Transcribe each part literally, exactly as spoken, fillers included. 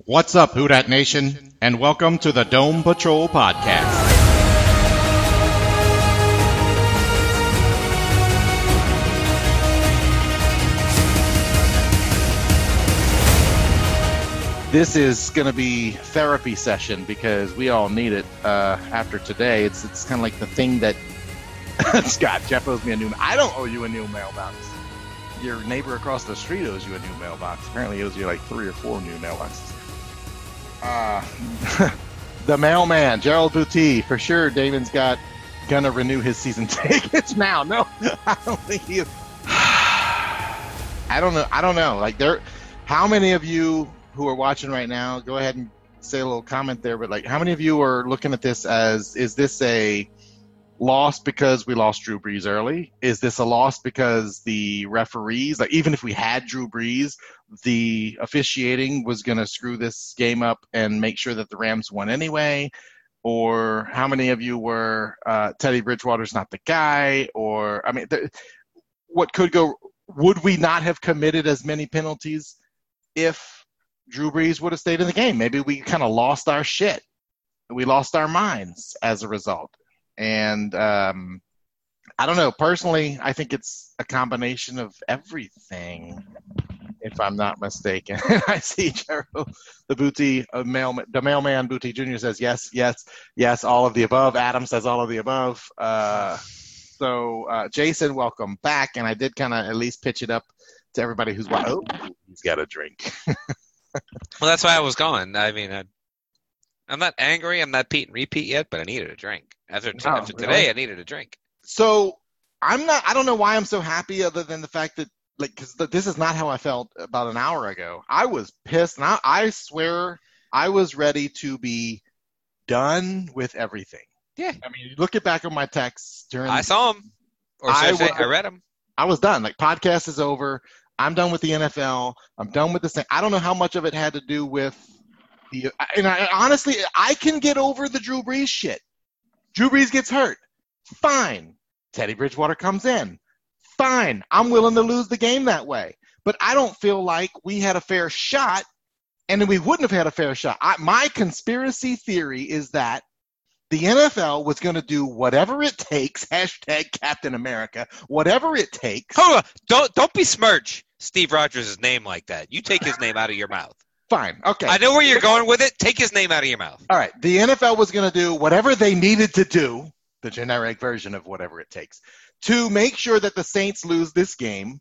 What's up, Who Dat Nation, and welcome to the Dome Patrol Podcast. This is going to be therapy session because we all need it uh, after today. It's it's kind of like the thing that Scott, Jeff owes me a new. I don't owe you a new mailbox. Your neighbor across the street owes you a new mailbox. Apparently, he owes you like three or four new mailboxes. Uh, the mailman, Gerald Boutte, for sure. Damon's got gonna renew his season tickets now. No, I don't think he is. I don't know. I don't know. Like there, how many of you who are watching right now, go ahead and say a little comment there. But like, how many of you are looking at this as, is this a loss because we lost Drew Brees early? Is this a loss because the referees, like even if we had Drew Brees, the officiating was going to screw this game up and make sure that the Rams won anyway? Or how many of you were uh, Teddy Bridgewater's not the guy? Or, I mean, th- what could go, would we not have committed as many penalties if Drew Brees would have stayed in the game? Maybe we kind of lost our shit. We lost our minds as a result. And um, I don't know. Personally, I think it's a combination of everything, if I'm not mistaken. I see Gerald, the Boutte, uh, mail, the mailman Boutte Junior says yes, yes, yes, all of the above. Adam says all of the above. Uh, so, uh, Jason, welcome back. And I did kind of at least pitch it up to everybody who's watching. Oh, he's got a drink. Well, that's why I was going. I mean, I, I'm not angry. I'm not Pete and repeat yet, but I needed a drink. After, t- Oh, after really? today, I needed a drink. So I'm not, I don't know why I'm so happy other than the fact that, like, because this is not how I felt about an hour ago. I was pissed, and I, I swear I was ready to be done with everything. Yeah. I mean, you look at back on my texts during. I saw them. Or should I, I say, was- I read them. I was done. Like, podcast is over. I'm done with the N F L. I'm done with this thing. I don't know how much of it had to do with the. And I, honestly, I can get over the Drew Brees shit. Drew Brees gets hurt. Fine. Teddy Bridgewater comes in. Fine. I'm willing to lose the game that way. But I don't feel like we had a fair shot, and then we wouldn't have had a fair shot. I, my conspiracy theory is that the N F L was going to do whatever it takes, hashtag Captain America, whatever it takes. Hold on. Don't, don't besmirch Steve Rogers' name like that. You take his name out of your mouth. Fine. Okay. I know where you're going with it. Take his name out of your mouth. All right. The N F L was going to do whatever they needed to do, the generic version of whatever it takes, to make sure that the Saints lose this game,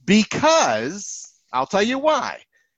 because I'll tell you why.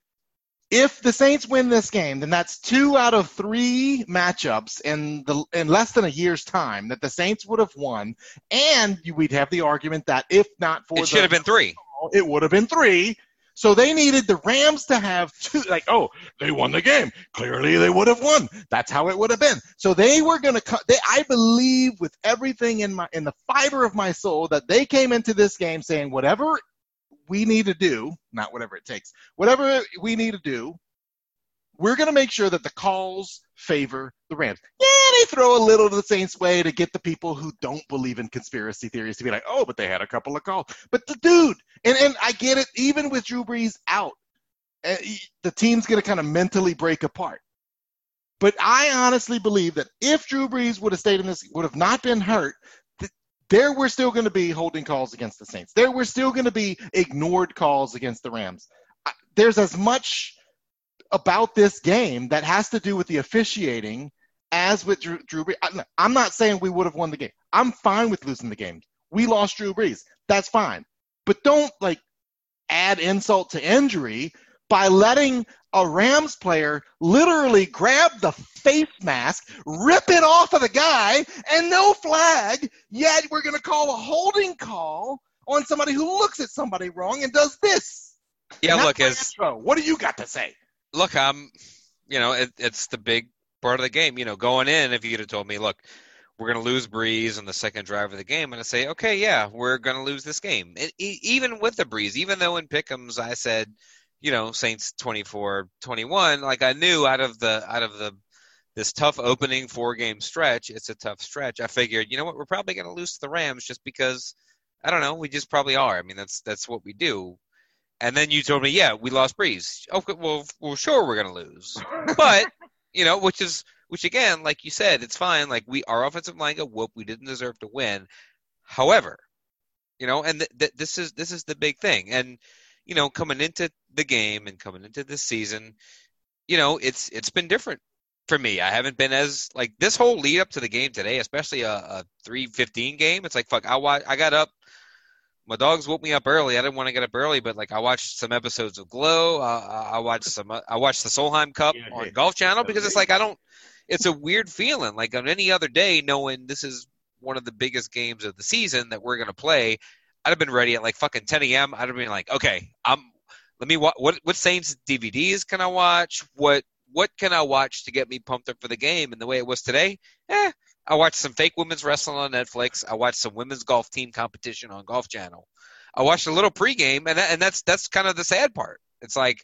If the Saints win this game, then that's two out of three matchups in the in less than a year's time that the Saints would have won, and we'd have the argument that if not for It should the, have been three. it would have been three. So they needed the Rams to have two, like, oh, they won the game. Clearly they would have won. That's how it would have been. So they were going to cut. I believe with everything in my, in the fiber of my soul that they came into this game saying whatever we need to do, not whatever it takes, whatever we need to do, we're going to make sure that the calls favor the Rams. Yeah, they throw a little to the Saints' way to get the people who don't believe in conspiracy theories to be like, oh, but they had a couple of calls. But the dude, and, and I get it, even with Drew Brees out, uh, the team's going to kind of mentally break apart. But I honestly believe that if Drew Brees would have stayed in this, would have not been hurt, th- there were still going to be holding calls against the Saints. There were still going to be ignored calls against the Rams. I, there's as much about this game that has to do with the officiating as with Drew, Drew Brees. I'm not saying we would have won the game. I'm fine with losing the game. We lost Drew Brees. That's fine. But don't, like, add insult to injury by letting a Rams player literally grab the face mask, rip it off of the guy, and no flag, yet we're going to call a holding call on somebody who looks at somebody wrong and does this. Yeah, And look, that's as my intro. What do you got to say? look, I'm, you know, it, it's the big part of the game. You know, going in, if you'd have told me, look, we're going to lose Brees on the second drive of the game, and I say, okay, yeah, we're going to lose this game. It, e- even with the Brees, even though in Pick'ems I said, you know, Saints twenty-four twenty-one, like I knew out of the out of the this tough opening four-game stretch, it's a tough stretch. I figured, you know what, we're probably going to lose to the Rams just because, I don't know, we just probably are. I mean, that's that's what we do. And then you told me, yeah, we lost Breeze. Okay, well, well, sure, we're gonna lose, but you know, which is, which again, like you said, it's fine. Like we, our offensive line got whooped. We didn't deserve to win. However, you know, and th- th- this is this is the big thing. And you know, coming into the game and coming into this season, you know, it's it's been different for me. I haven't been as like this whole lead up to the game today, especially a, a three fifteen game. It's like fuck. I wa- I got up. My dogs woke me up early. I didn't want to get up early, but like I watched some episodes of Glow. Uh, I watched some. I watched the Solheim Cup Yeah, on yeah. Golf Channel because it's like I don't. It's a weird feeling. Like on any other day, knowing this is one of the biggest games of the season that we're gonna play, I'd have been ready at like fucking ten a.m. I'd have been like, okay, I'm. Let me watch. What what Saints D V Ds can I watch? What what can I watch to get me pumped up for the game? And the way it was today, eh. I watched some fake women's wrestling on Netflix. I watched some women's golf team competition on Golf Channel. I watched a little pregame, and that, and that's that's kind of the sad part. It's like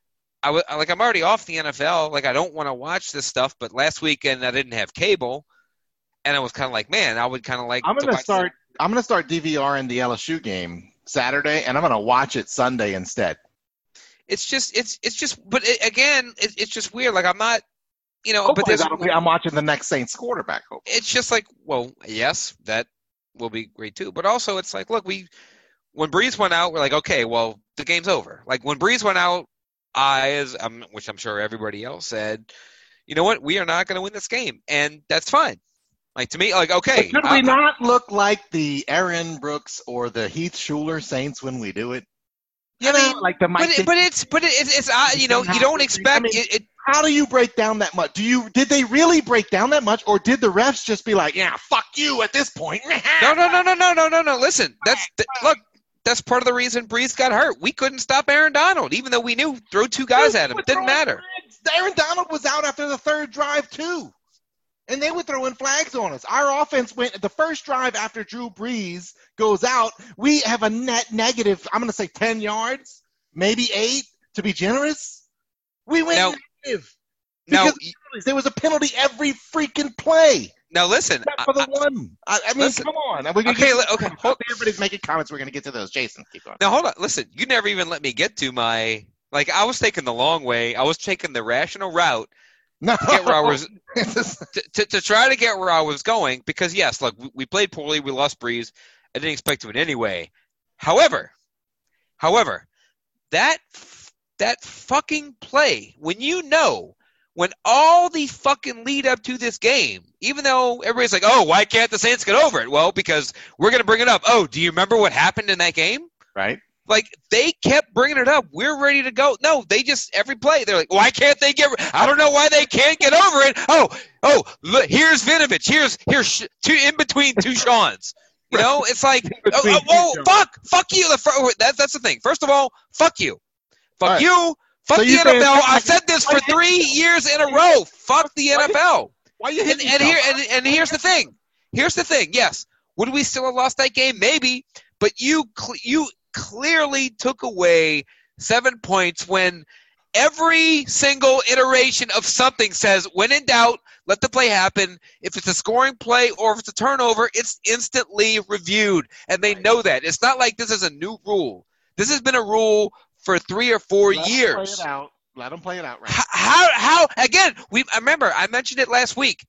I w- like I'm already off the N F L. Like I don't want to watch this stuff. But last weekend I didn't have cable, and I was kind of like, man, I would kind of like. I'm to gonna watch start. I'm gonna start DVRing the L S U game Saturday, and I'm gonna watch it Sunday instead. It's just it's it's just. But it, again, it, it's just weird. Like I'm not. You know, Hopefully but there's, that'll be, I'm watching the next Saints quarterback. Hopefully. it's just like, well, yes, that will be great too. But also, it's like, look, we when Breeze went out, we're like, okay, well, the game's over. Like when Breeze went out, I, as um, which I'm sure everybody else said, you know what, we are not going to win this game, and that's fine. Like to me, like okay, But could I, we not look like the Aaron Brooks or the Heath Schuler Saints when we do it? You I know, mean, like the Mike. but it, but it's but it, it's, it's uh, you know, you don't expect I mean, it, it. How do you break down that much? Do you did they really break down that much, or did the refs just be like, "Yeah, fuck you" at this point? No, no, no, no, no, no, no, no. Listen, that's th- look. That's part of the reason Breeze got hurt. We couldn't stop Aaron Donald, even though we knew throw two guys at him. It didn't matter. Flags. Aaron Donald was out after the third drive too, and they were throwing flags on us. Our offense went the first drive after Drew Brees goes out. We have a net negative. I'm going to say ten yards, maybe eight to be generous. We went Now- negative Now, because there was a penalty every freaking play. now listen. Except for the I- I- one. I, I mean, listen. come on. We're gonna Okay, get, li- okay, hold- everybody's making comments. We're going to get to those. Jason, keep going. Now hold on. Listen, you never even let me get to my. Like I was taking the long way. I was taking the rational route No. to get where I was It's just- to, to, to try to get where I was going. Because yes, look, we, we played poorly. We lost Breeze. I didn't expect to in any way. However, however, that that fucking play when you know. When all the fucking lead up to this game, even though everybody's like, oh, why can't the Saints get over it? Well, because we're going to bring it up. Oh, do you remember what happened in that game? right? Like, they kept bringing it up. We're ready to go. No, they just, every play, they're like, why can't they get, I don't know why they can't get over it. Oh, oh, look, here's Vinovich. Here's, here's two, in between two Seans. You know, it's like, oh, oh, oh fuck, fuck you. That's, that's the thing. First of all, fuck you. Fuck Right. you. Fuck So the you N F L. saying- I've said this for three years in a row. Fuck the N F L. Why are you And, hitting and here yourself? and, and here's the thing. Here's the thing. Yes, would we still have lost that game? Maybe, but you cl- you clearly took away seven points when every single iteration of something says, when in doubt, let the play happen. If it's a scoring play or if it's a turnover, it's instantly reviewed, and they know that. It's not like this is a new rule. This has been a rule for three or four Let 'em years. Play it out. Let them play it out, right? How, how, how again, we I remember, I mentioned it last week.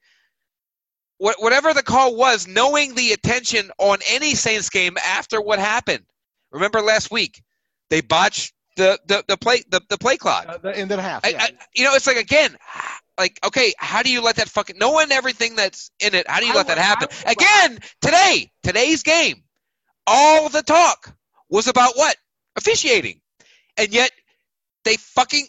What, whatever the call was, knowing the attention on any Saints game after what happened. Remember last week, they botched the, the, the play the, the play clock. Uh, the end of the half. I, Yeah. I, you know, it's like, again, like, okay, how do you let that fucking – knowing everything that's in it, how do you I let that would- happen? I would- Again, today, today's game, all the talk was about what? Officiating. And yet they fucking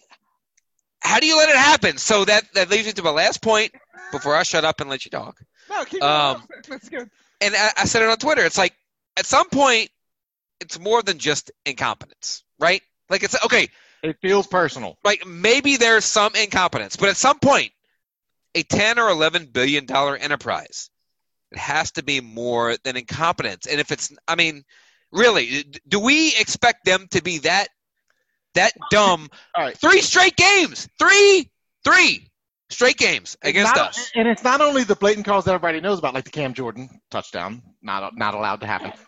– how do you let it happen? So that, that leads me to my last point before I shut up and let you talk. no, keep um, going. That's good. And I, I said it on Twitter. It's like, at some point, it's more than just incompetence, right? Like, it's – okay – It feels personal. like maybe there's some incompetence, but at some point, a ten or eleven billion dollar enterprise, it has to be more than incompetence. And if it's, I mean, really, do we expect them to be that that dumb? All right. Three straight games, three, three straight games against Not- us. And it's not only the blatant calls that everybody knows about, like the Cam Jordan touchdown, not not allowed to happen.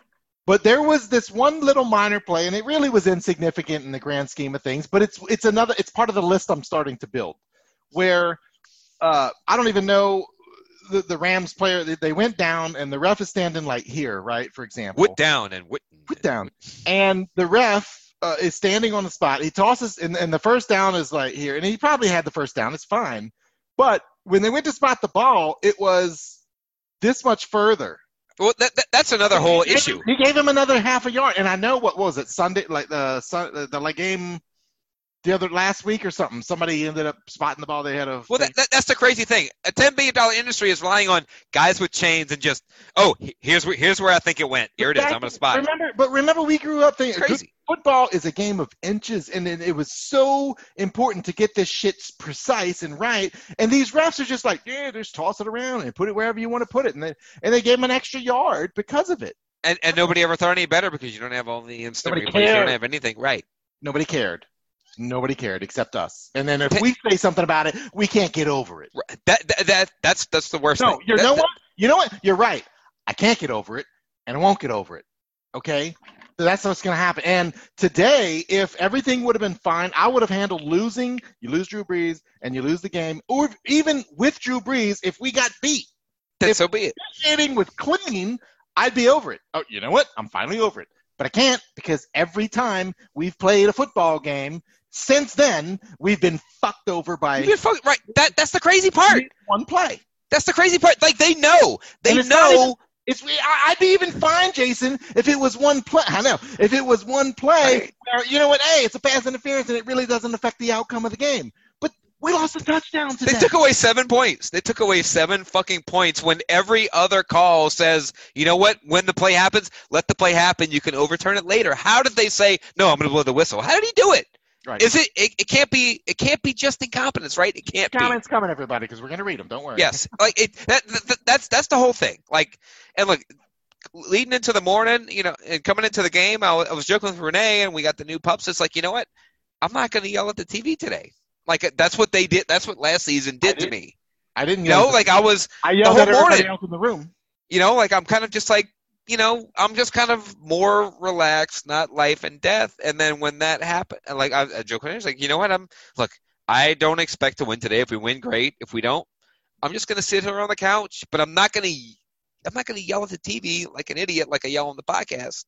But there was this one little minor play, and it really was insignificant in the grand scheme of things. But it's it's another it's part of the list I'm starting to build, where uh, I don't even know the, the Rams player. They, they went down, and the ref is standing like here, right? For example, Whit down and Whit Whit down, and the ref uh, is standing on the spot. He tosses, and, and the first down is like here, and he probably had the first down. It's fine, but when they went to spot the ball, it was this much further. Well, that, that that's another whole he gave, issue. He gave him another half a yard, and I know what, what was it Sunday, like the the, the like game the other last week or something. Somebody ended up spotting the ball. They had a well. That, that, that's the crazy thing. A ten billion dollar industry is relying on guys with chains and just oh here's where here's where I think it went. Here it is. I'm gonna spot. Remember, but remember, we grew up thinking crazy. Football is a game of inches, and it, it was so important to get this shit precise and right. And these refs are just like, yeah, just toss it around and put it wherever you want to put it, and they and they gave him an extra yard because of it. And and nobody ever thought any better because you don't have all the instant Nobody replays. You cared. don't have anything, right? Nobody cared. Nobody cared except us. And then if we say something about it, we can't get over it. That that, that that's that's the worst no, thing. You that, know that, what? You know what? You're right. I can't get over it, and I won't get over it. Okay? So that's what's going to happen. And today, if everything would have been fine, I would have handled losing. You lose Drew Brees, and you lose the game. Or even with Drew Brees, if we got beat. Then if so be it. Hitting was clean, I'd be over it. Oh, you know what? I'm finally over it. But I can't because every time we've played a football game, since then, we've been fucked over by You've been fucked, right. That that's the crazy part. One play. That's the crazy part. Like they know. They it's know. Even, it's I'd be even fine, Jason, if it was one play. I know. If it was one play, right. where, you know what? Hey, it's a pass interference, and it really doesn't affect the outcome of the game. But we lost a touchdown today. They took away seven points. They took away seven fucking points when every other call says, you know what? When the play happens, let the play happen. You can overturn it later. How did they say, no, I'm going to blow the whistle? How did he do it? Right. Is it, it? It can't be. It can't be just incompetence, right? It can't Comments be. coming, everybody, because we're gonna read them. Don't worry. Yes, like it. That, that that's that's the whole thing. Like, and look, leading into the morning, you know, and coming into the game, I was, I was joking with Renee, and we got the new pups. It's like, you know what? I'm not gonna yell at the T V today. Like that's what they did. That's what last season did to me. I didn't. You know, like I was. I yelled the at whole everybody morning, else in the room. You know, like I'm kind of just like. You know, I'm just kind of more relaxed, not life and death. And then when that happened, like I, I joke, I was like, you know what? I'm look. I don't expect to win today. If we win, great. If we don't, I'm just gonna sit here on the couch. But I'm not gonna. I'm not gonna yell at the T V like an idiot, like I yell on the podcast.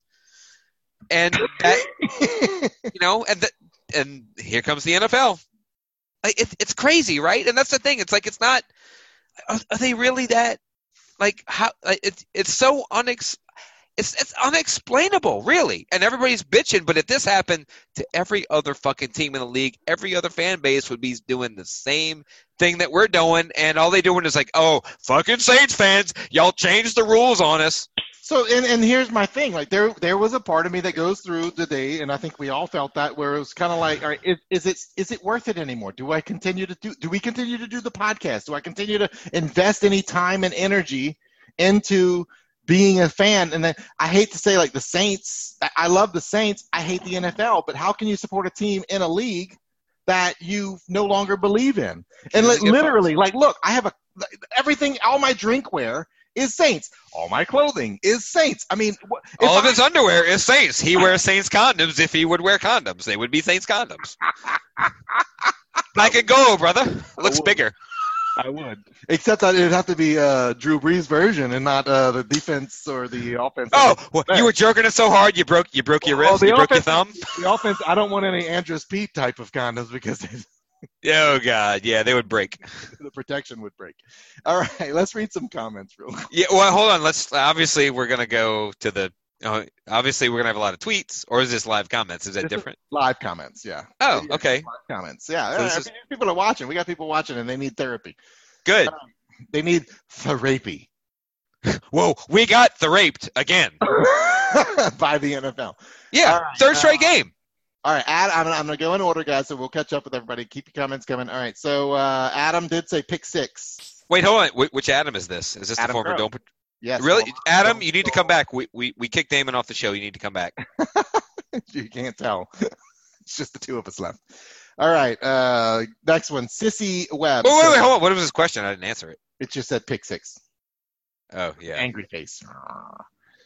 And that, you know, and the, and here comes the N F L. Like it, it's crazy, right? And that's the thing. It's like it's not. Are, are they really that? Like how? Like, it's it's so unex. It's it's unexplainable, really. And everybody's bitching, but if this happened to every other fucking team in the league, every other fan base would be doing the same thing that we're doing, and all they doing is like, oh, fucking Saints fans, y'all changed the rules on us. So, and, and here's my thing. Like, there there was a part of me that goes through the day, and I think we all felt that, where it was kind of like, all right, is, is it is it worth it anymore? Do I continue to do? Do we continue to do the podcast? Do I continue to invest any time and energy into being a fan? And then I hate to say, like, the Saints, I love the Saints, I hate the N F L, but how can you support a team in a league that you no longer believe in? And like, literally, like, look, I have a everything, all my drinkware is Saints. All my clothing is Saints. I mean, all of I, his underwear is Saints. He wears Saints condoms. If he would wear condoms, they would be Saints condoms. Black and gold, brother. Looks bigger. I would, except that it'd have to be uh, Drew Brees' version and not uh, the defense or the offense. Oh, well, you were jerking it so hard you broke you broke your wrist, well, you broke offense, your thumb. The offense, I don't want any Andrus Pete type of condoms because oh god, yeah, they would break. The protection would break. All right, let's read some comments real quick. Yeah, well, hold on. Let's obviously we're gonna go to the. Uh, obviously, we're gonna have a lot of tweets, or is this live comments? Is that this different? Is live comments, yeah. Oh, yeah, okay. Live comments, yeah. So yeah is... People are watching. We got people watching, and they need therapy. Good. Um, they need therapy. Whoa, we got theraped again by the N F L. Yeah, right, third straight uh, game. All right, Ad, I'm, I'm going to go in order, guys, so we'll catch up with everybody. Keep your comments coming. All right, so uh, Adam did say pick six. Wait, hold on. Wh- which Adam is this? Is this Adam the former Crow. Don't? Yes. Really, Don't, Adam? don't, you need don't. to come back. We, we we kicked Damon off the show. You need to come back. You can't tell. It's just the two of us left. All right, uh, next one, Sissy Webb. Oh, wait, wait, hold on. What was his question? I didn't answer it. It just said pick six. Oh, yeah. Angry face.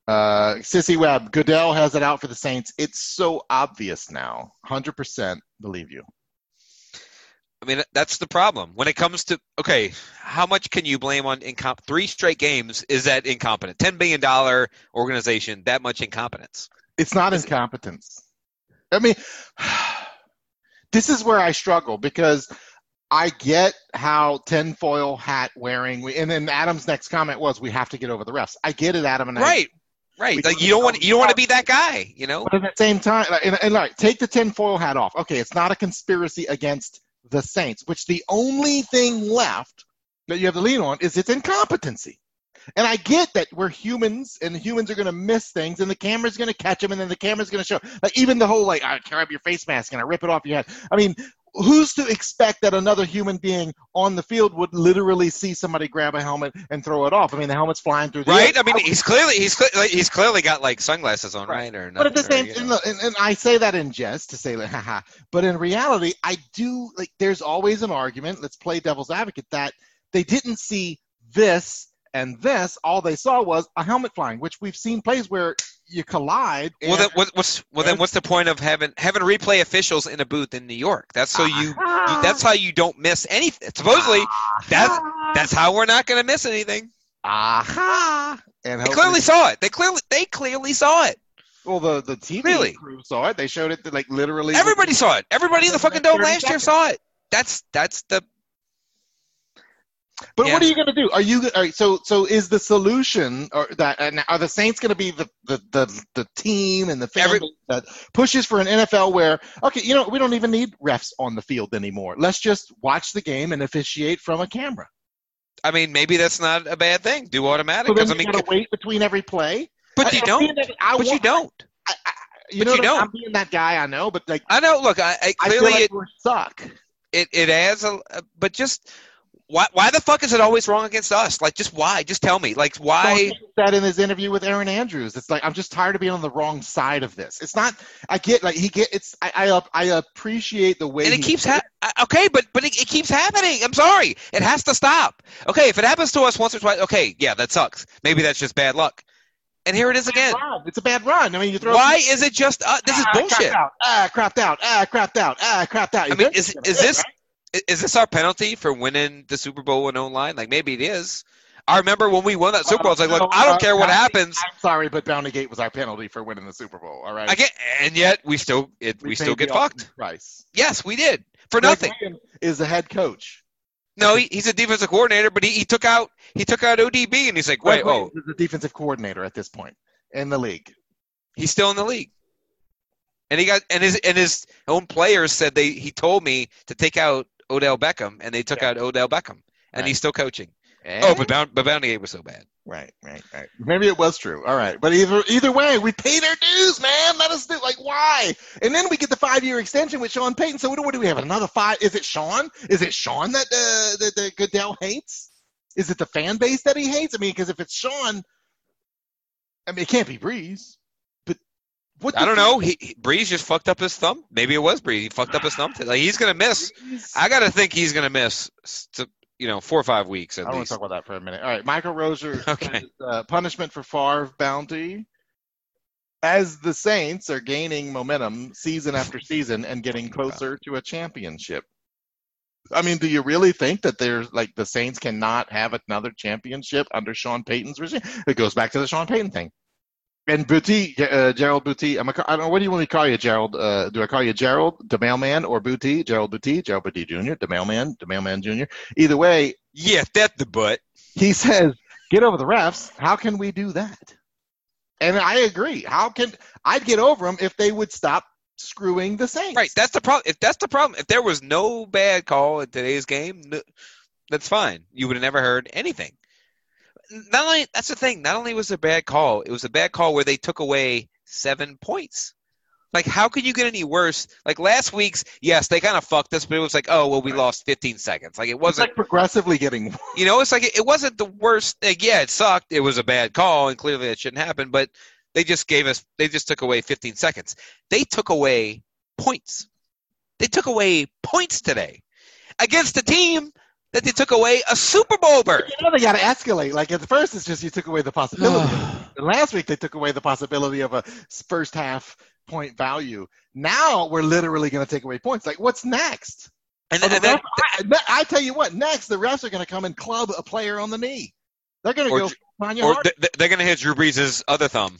Uh, Sissy Webb, Goodell has it out for the Saints. It's so obvious now. one hundred percent believe you. I mean, that's the problem. When it comes to, okay, how much can you blame on incomp- three straight games? Is that incompetent? ten billion dollars organization, that much incompetence? It's not Is incompetence. I mean, this is where I struggle because I get how tinfoil hat wearing, and then Adam's next comment was, we have to get over the refs. I get it, Adam. And right. I, Right. Like, you don't want you don't want to be that guy, you know? But at the same time, and, and like, take the tinfoil hat off. Okay, it's not a conspiracy against the Saints, which the only thing left that you have to lean on is its incompetency. And I get that we're humans, and humans are going to miss things, and the camera's going to catch them, and then the camera's going to show. Like, even the whole, like, I grab your face mask and I rip it off your head. I mean, who's to expect that another human being on the field would literally see somebody grab a helmet and throw it off? I mean, the helmet's flying through the right. air. I mean, he's clearly he's clearly, he's clearly got like sunglasses on, right? Or but at the same, or, and, and, and I say that in jest to say like, haha. But in reality, I do like. There's always an argument. Let's play devil's advocate that they didn't see this and this. All they saw was a helmet flying, which we've seen plays where you collide. Well, then what, what's well then what's the point of having having replay officials in a booth in New York? That's so you, you that's how you don't miss anything. Supposedly, that's that's how we're not going to miss anything. Aha! And they clearly saw it. They clearly they clearly saw it. Well, the the T V really? crew saw it. They showed it to, like literally. Everybody saw it. Everybody in the fucking dome last seconds. year saw it. That's that's the. But yeah. What are you going to do? Are you all right, so so is the solution or that and are the Saints going to be the, the, the, the team and the family Every, that pushes for an N F L where okay, you know, we don't even need refs on the field anymore. Let's just watch the game and officiate from a camera. I mean, maybe that's not a bad thing. Do automatic. So then you I mean, got to wait between every play. But you don't. That, but want, you don't. I, I, you but know, you don't. I'm being that guy. I know, but like I know. Look, I, I clearly I feel like it we suck. It it adds a, but just. Why why the fuck is it always wrong against us? Like, just why? Just tell me. Like, why? That in his interview with Aaron Andrews, it's like I'm just tired of being on the wrong side of this. It's not. I get like he get. It's I I, I appreciate the way. And it keeps ha- okay, but but it, it keeps happening. I'm sorry, it has to stop. Okay, if it happens to us once or twice, okay, yeah, that sucks. Maybe that's just bad luck. And here it is again. It's a bad run. I mean, you throw. Why is it just? Uh, this ah, is bullshit. Crapped out. Ah, crapped out. Ah, crapped out. Ah, crapped out. I mean, is is this? Right? Is this our penalty for winning the Super Bowl in O-line? Like, maybe it is. I remember when we won that Super Bowl, I was like, look, I don't care what happens. I'm sorry, but Bounty Gate was our penalty for winning the Super Bowl, all right? I get, and yet we still it, we, we still get fucked. Price. Yes, we did. For nothing. Is the head coach. No, he, he's a defensive coordinator, but he, he took out he took out O D B, and he's like, wait, oh. He's the defensive coordinator at this point in the league. He's still in the league. And he got and his and his own players said they he told me to take out Odell Beckham, and they took yeah. out Odell Beckham, and right. he's still coaching. And? Oh, but, Bound, but Bounty Gate was so bad. Right, right, right. Maybe it was true. All right, but either either way, we paid our dues, man. Let us do like why? And then we get the five year extension with Sean Payton. So what do, what do we have? Another five? Is it Sean? Is it Sean that uh, that, that Goodell hates? Is it the fan base that he hates? I mean, because if it's Sean, I mean, it can't be Breeze. What I don't know. He, he Breeze just fucked up his thumb. Maybe it was Breeze. He fucked up his thumb. Like he's gonna miss. Breeze. I gotta think he's gonna miss. To, you know, four or five weeks at I least. I want to talk about that for a minute. All right, Michael Roser. Okay. Says, uh, punishment for Favre bounty. As the Saints are gaining momentum season after season and getting closer to a championship. I mean, do you really think that there's like the Saints cannot have another championship under Sean Payton's regime? It goes back to the Sean Payton thing. And Booty, uh, Gerald Booty, I'm a, I don't know, what do you want me to call you, Gerald? Uh, do I call you Gerald, the mailman, or Booty, Gerald Booty, Gerald Booty Junior, the mailman, the mailman Junior? Either way. Yeah, that's the butt. He says, get over the refs. How can we do that? And I agree. How can I'd get over them if they would stop screwing the Saints? Right. That's the problem. If that's the problem, if there was no bad call in today's game, no, that's fine. You would have never heard anything. Not only that's the thing. Not only was it a bad call, it was a bad call where they took away seven points. Like, how could you get any worse? Like last week's, yes, they kind of fucked us, but it was like, oh well, we right. lost fifteen seconds. Like it wasn't it's like progressively getting worse. You know, it's like it, it wasn't the worst. Like, yeah, it sucked. It was a bad call, and clearly that shouldn't happen. But they just gave us. They just took away fifteen seconds. They took away points. They took away points today against a team that they took away a Super Bowl berth. You know they got to escalate. Like at the first, it's just you took away the possibility. And last week they took away the possibility of a first half point value. Now we're literally going to take away points. Like what's next? And, Oh, then, the and then, ref, I, I tell you what, next the refs are going to come and club a player on the knee. They're going to Or go Ju- Tanya or Hart. th- they're going to hit Drew Brees' other thumb.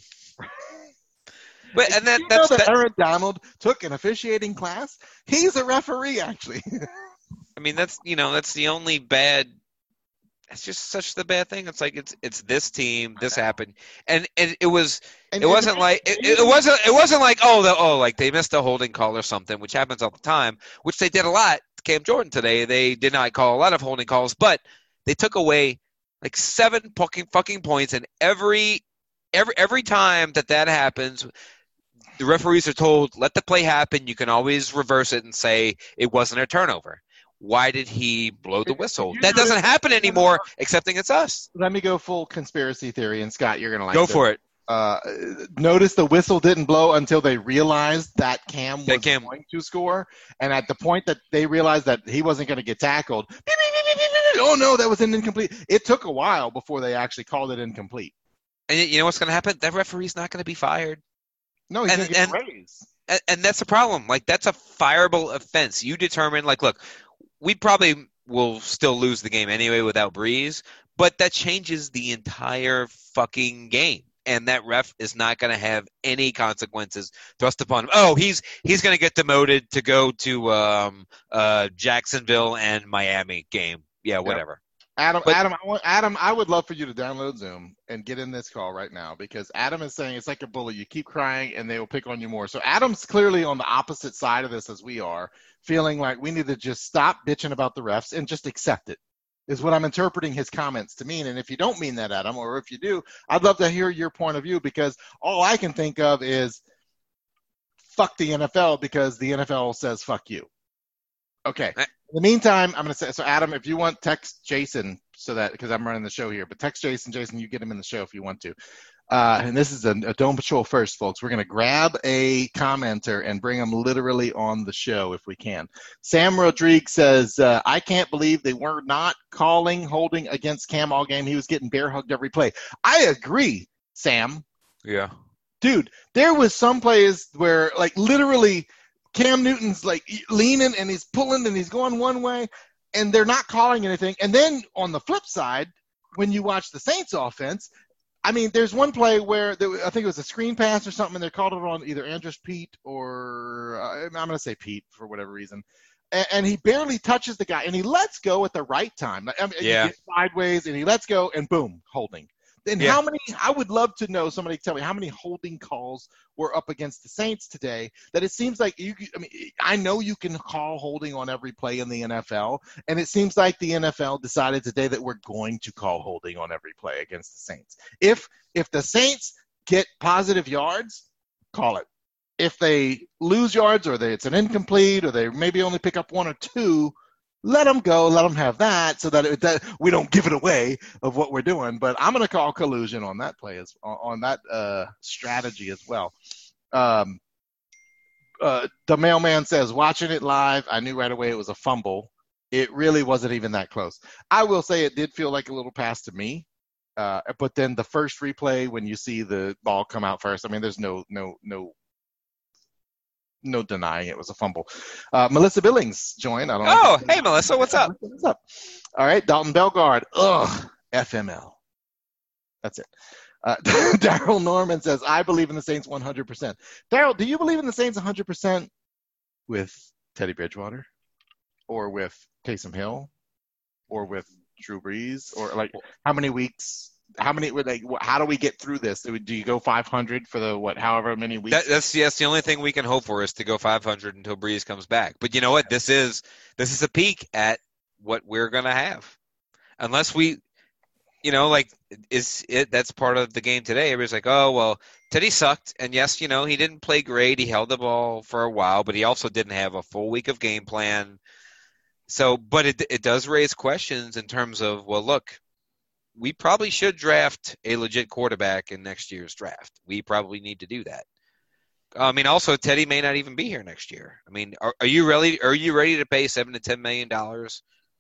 But and that, you that's know that that, Aaron Donald took an officiating class? He's a referee, actually. I mean, that's you know, that's the only bad. It's just such the bad thing. It's like it's it's this team. This happened, and and it was And- it wasn't and- like it, it wasn't it wasn't like oh the, oh like they missed a holding call or something, which happens all the time. Which they did a lot. Cam Jordan today, they did not call a lot of holding calls, but they took away like seven fucking fucking points, and every every every time that that happens. The referees are told, let the play happen. You can always reverse it and say it wasn't a turnover. Why did he blow the whistle? That doesn't happen anymore, excepting it's us. Let me go full conspiracy theory, and Scott, you're going to like Go this. for it. Uh, notice the whistle didn't blow until they realized that Cam was That Cam- going to score. And at the point that they realized that he wasn't going to get tackled, beep, beep, beep, beep, beep, beep, oh, no, that was an incomplete. It took a while before they actually called it incomplete. And you know what's going to happen? That referee's not going to be fired. No, he's And- going to get and- raised. And, and that's a problem. Like, that's a fireable offense. You determine, like, look, we probably will still lose the game anyway without Breeze, but that changes the entire fucking game. And that ref is not going to have any consequences thrust upon him. Oh, he's he's going to get demoted to go to um, uh, Jacksonville and Miami game. Yeah, whatever. Adam, But- Adam, I want, Adam, I would love for you to download Zoom and get in this call right now because Adam is saying it's like a bullet. You keep crying and they will pick on you more. So Adam's clearly on the opposite side of this as we are, feeling like we need to just stop bitching about the refs and just accept it, is what I'm interpreting his comments to mean. And if you don't mean that, Adam, or if you do, I'd love to hear your point of view because all I can think of is fuck the N F L because the N F L says fuck you. Okay. In the meantime, I'm going to say, so Adam, if you want, text Jason so that, because I'm running the show here, but text Jason. Jason, you get him in the show if you want to. Uh, and this is a, a Dome Patrol first, folks. We're going to grab a commenter and bring him literally on the show if we can. Sam Rodriguez says, uh, I can't believe they were not calling holding against Cam all game. He was getting bear hugged every play. I agree, Sam. Yeah. Dude, there was some plays where, like, literally Cam Newton's, like, leaning and he's pulling and he's going one way, and they're not calling anything. And then on the flip side, when you watch the Saints offense, I mean, there's one play where there, I think it was a screen pass or something, and they called it on either Andrews Pete or uh, I'm going to say Pete for whatever reason. And, and he barely touches the guy, and he lets go at the right time. I mean, Yeah. He gets sideways, and he lets go, and boom, holding. And Yeah. how many – I would love to know, somebody tell me, how many holding calls were up against the Saints today that it seems like you – I mean, I know you can call holding on every play in the N F L, and it seems like the N F L decided today that we're going to call holding on every play against the Saints. If if the Saints get positive yards, call it. If they lose yards or they, it's an incomplete or they maybe only pick up one or two – let them go, let them have that so that, it, that we don't give it away of what we're doing. But I'm going to call collusion on that play, as, on, on that uh, strategy as well. Um, uh, the mailman says, watching it live, I knew right away it was a fumble. It really wasn't even that close. I will say it did feel like a little pass to me. Uh, but then the first replay, when you see the ball come out first, I mean, there's no no no no denying it was a fumble. Uh, Melissa Billings joined. I don't know. Oh, hey, Melissa, what's up? What's up? All right, Dalton Belgard. Ugh, F M L. That's it. Uh, Daryl Norman says, I believe in the Saints one hundred percent. Daryl, do you believe in the Saints one hundred percent with Teddy Bridgewater or with Taysom Hill or with Drew Brees? Or, like, how many weeks? How many, like, how do we get through this? Do you go five hundred for the, what, however many weeks? That, that's yes. The only thing we can hope for is to go five hundred until Breeze comes back. But you know what? This is this is a peek at what we're gonna have, unless we, you know, like is it that's part of the game today. Everybody's like, oh well, Teddy sucked, and yes, you know, he didn't play great. He held the ball for a while, but he also didn't have a full week of game plan. So, but it it does raise questions in terms of, well, look. We probably should draft a legit quarterback in next year's draft. We probably need to do that. I mean, also Teddy may not even be here next year. I mean, are, are you ready? Are you ready to pay seven to ten million dollars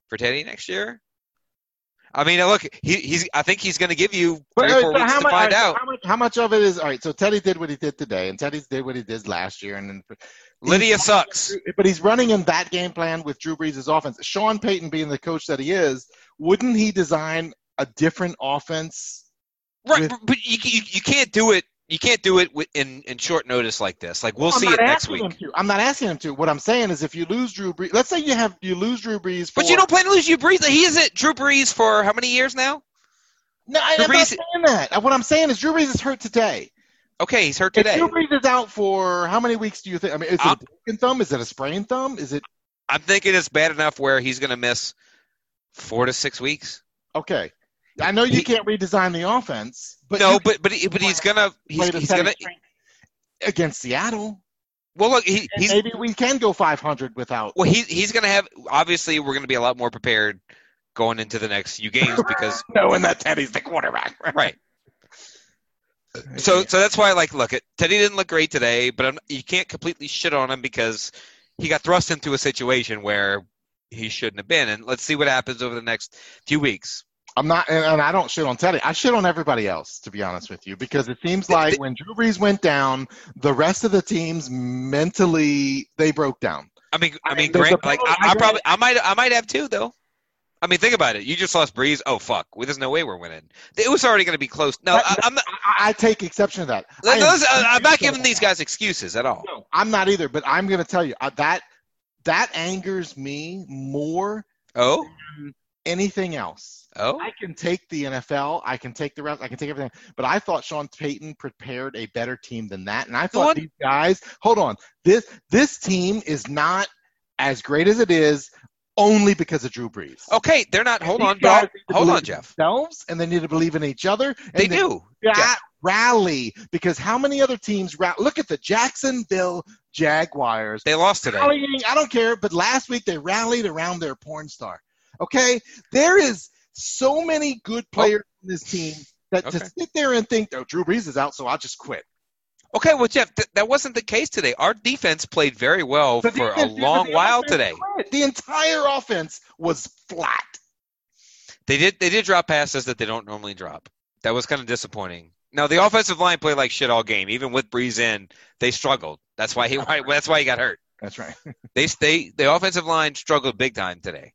for Teddy next year? I mean, look, he, he's. I think he's going to give you But, three or four but weeks how to much, find all right, out. How much, how much of it is all right? So Teddy did what he did today, and Teddy did what he did last year, and then Lydia he's- sucks. But he's running in that game plan with Drew Brees' offense. Sean Payton, being the coach that he is, wouldn't he design a different offense? Right, with- but you, you you can't do it. You can't do it with- in in short notice like this. Like we'll I'm see not it next asking week. him to. I'm not asking him to. What I'm saying is, if you lose Drew Brees, let's say you have you lose Drew Brees, for, But you don't plan to lose Drew Brees. He is at Drew Brees for how many years now? No, I, Drew I'm not Brees- saying that. What I'm saying is, Drew Brees is hurt today. Okay, he's hurt If today. Drew Brees is out for how many weeks do you think? I mean, is it I'm- a broken thumb? Is it a sprained thumb? Is it I'm thinking it's bad enough where he's going to miss four to six weeks. okay? I know you He- can't redesign the offense, but no, you but but he, but he's gonna he's, play the he's Teddy gonna. strength against Seattle. Well, look, he, And he's maybe we can go five hundred without. well he he's gonna have. Obviously, we're gonna be a lot more prepared going into the next few games because knowing that Teddy's the quarterback. right. So so that's why like look at Teddy didn't look great today, but I'm, you can't completely shit on him because he got thrust into a situation where he shouldn't have been. And let's see what happens over the next few weeks. I'm not, and, and I don't shit on Teddy. I shit on everybody else, to be honest with you, because it seems like when Drew Brees went down, the rest of the teams mentally they broke down. I mean, I I mean, mean, there's Grant, a- like I I, I agree. probably, I might, I might have two though. I mean, think about it. You just lost Breeze. Oh fuck, well, there's no way we're winning. It was already going to be close. No, That- I, I'm not. I, I take exception to that. I am Those, I, I'm not very giving these guys excuses at all. No, I'm not either. But I'm going to tell you uh, that that angers me more Oh, than anything else. oh, I can take the N F L. I can take the rest. I can take everything. But I thought Sean Payton prepared a better team than that. And I thought one- these guys. Hold on. This this team is not as great as it is only because of Drew Brees. okay. They're not. Hold These on, guys but need to hold believe on, in Jeff. Themselves, and they need to believe in each other. And They do. ra- Jeff. rally because how many other teams ra- look at the Jacksonville Jaguars They lost today. rallying. I don't care, but last week they rallied around their porn star. Okay, there is so many good players in this team that Okay. to sit there and think, "Oh, Drew Brees is out, so I'll just quit." Okay, well, Jeff, th- that wasn't the case today. Our defense played very well The for a defense- long the while offense today. quit. The entire offense was flat. They did. They did drop passes that they don't normally drop. That was kind of disappointing. No, the offensive line played like shit all game. Even with Breeze in, they struggled. That's why he. Why, that's why he got hurt. That's right. They they the offensive line struggled big time today.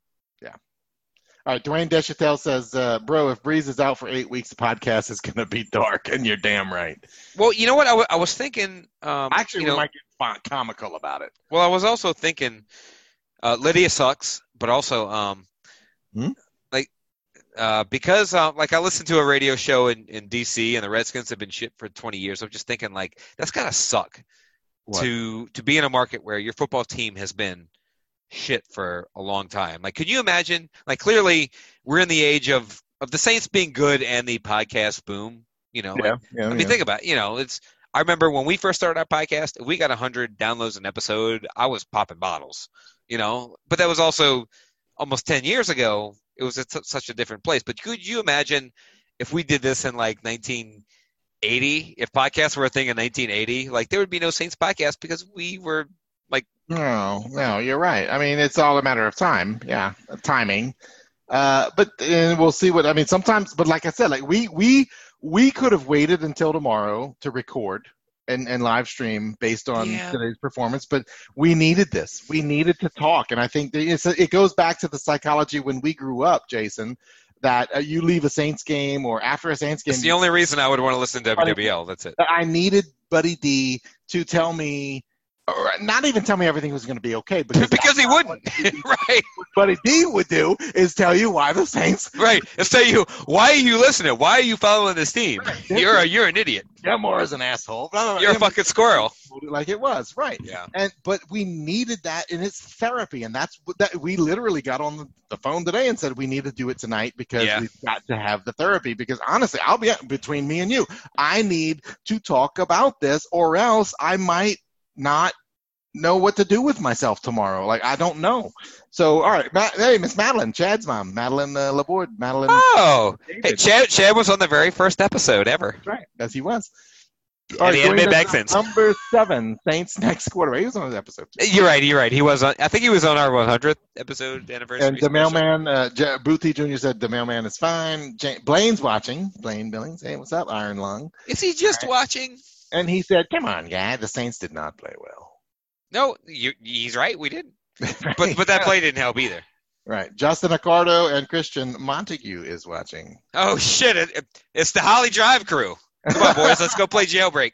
All right, Dwayne Deschatel says, uh, "Bro, if Breeze is out for eight weeks, the podcast is going to be dark," and you're damn right. Well, you know what? I, w- I was thinking. Um, Actually, you we know, might get fun- comical about it. well, I was also thinking. Uh, Lydia sucks, but also, um, Hmm? like, uh, because uh, like I listened to a radio show in, in D C and the Redskins have been shit for twenty years. I'm just thinking like that's gotta suck What? to to be in a market where your football team has been shit for a long time. Like, could you imagine? Like, clearly we're in the age of of the Saints being good and the podcast boom. You know, like, yeah, I mean, think about it. You know, it's. I remember when we first started our podcast, if we got one hundred downloads an episode, I was popping bottles. You know, but that was also almost ten years ago. It was at such a different place. But could you imagine if we did this in like nineteen eighty? If podcasts were a thing in nineteen eighty, like there would be no Saints podcast because we were like. No, no, you're right. I mean, it's all a matter of time. Yeah, timing. Uh, but and we'll see what I mean. Sometimes, but like I said, like we we we could have waited until tomorrow to record and, and live stream based on Yeah. today's performance. But we needed this. We needed to talk, and I think that it's, it goes back to the psychology when we grew up, Jason. That uh, you leave a Saints game or after a Saints game. It's the only reason I would want to listen to W W L. That's it. I needed Buddy D to tell me, or not even tell me everything was going to be okay, because Because he wouldn't. Right. what Buddy D would do is tell you why the Saints Right. It's tell you, why are you listening? Why are you following this team? Right. You're a, you're an idiot. Gilmore is an asshole. Blah, blah, blah. You're a Yeah, fucking squirrel. like it was, right? Yeah. And but we needed that, and it's therapy, and that's what that we literally got on the, the phone today and said we need to do it tonight because Yeah. we've got to have the therapy. Because honestly, I'll be between me and you, I need to talk about this, or else I might not know what to do with myself tomorrow. Like I don't know. So all right, Ma- hey, Miss Madeline, Chad's mom, Madeline uh, Laborde, Madeline. Oh. Hey, David. Chad, Chad was on the very first episode ever. Right, as he was. All and right, the going anime to bag fins. Number seven, Saints next quarter. He was on the episode. Too. You're right. You're right. He was on. I think he was on our one hundredth episode anniversary. And the special. mailman, uh, J- Boothie Junior said the mailman is fine. J- Blaine's watching. Blaine Billings. Hey, what's up, Iron Lung? Is he just right. watching? And he said, "Come on, guy. The Saints did not play well." No, you, he's right. We didn't. Right. But but that play didn't help either. Right. Justin Accardo and Christian Montague is watching. Oh shit! It, it, it's the Holly Drive crew. Come on, boys. Let's go play Jailbreak.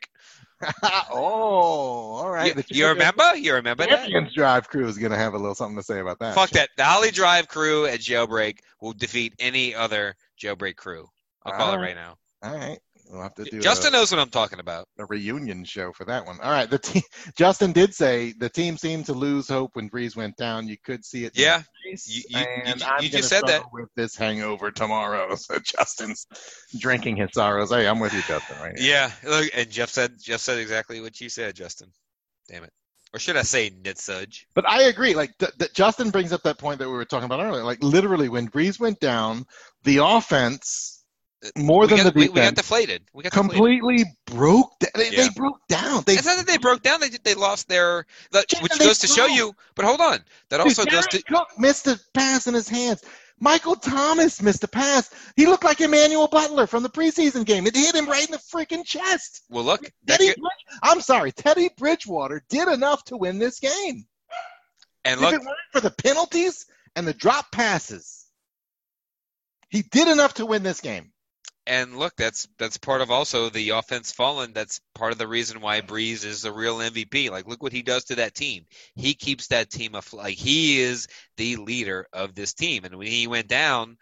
Oh, all right. You, you remember? You remember that? Champions Drive crew is going to have a little something to say about that. Fuck that. The Holly Drive crew at Jailbreak will defeat any other Jailbreak crew. I'll call All it right. right now. All right. We'll have to do Justin a, knows what I'm talking about. a reunion show for that one. All right. The team, Justin did say the team seemed to lose hope when Breeze went down. You could see it. Yeah. You, You- you- and you- I'm you gonna just said that. struggle with this hangover tomorrow. So Justin's drinking his sorrows. Hey, I'm with you, Justin. Right here. Yeah. Look, and Jeff said Jeff said exactly what you said, Justin. Damn it. Or should I say Nitsudge? But I agree. Like th- th- Justin brings up that point that we were talking about earlier. Like literally, when Breeze went down, the offense more we than got, the we, defense we got deflated. We got deflated. completely broke. Da- they, Yeah. they broke down. They It's not that they broke down. They they lost their, the, Yeah, which they goes to show broke. you. But hold on, that also Dude, goes Derek to Cook missed a pass in his hands. Michael Thomas missed a pass. He looked like Emmanuel Butler from the preseason game. It hit him right in the freaking chest. well. Look, that Teddy, get- Bridge- I'm sorry, Teddy Bridgewater did enough to win this game. and If look, it weren't for the penalties and the drop passes, he did enough to win this game. and look. That's that's part of also the offense falling. That's part of the reason why Breeze is the real M V P. Like, look what he does to that team. He keeps that team afloat. Like, he is the leader of this team. And when he went down,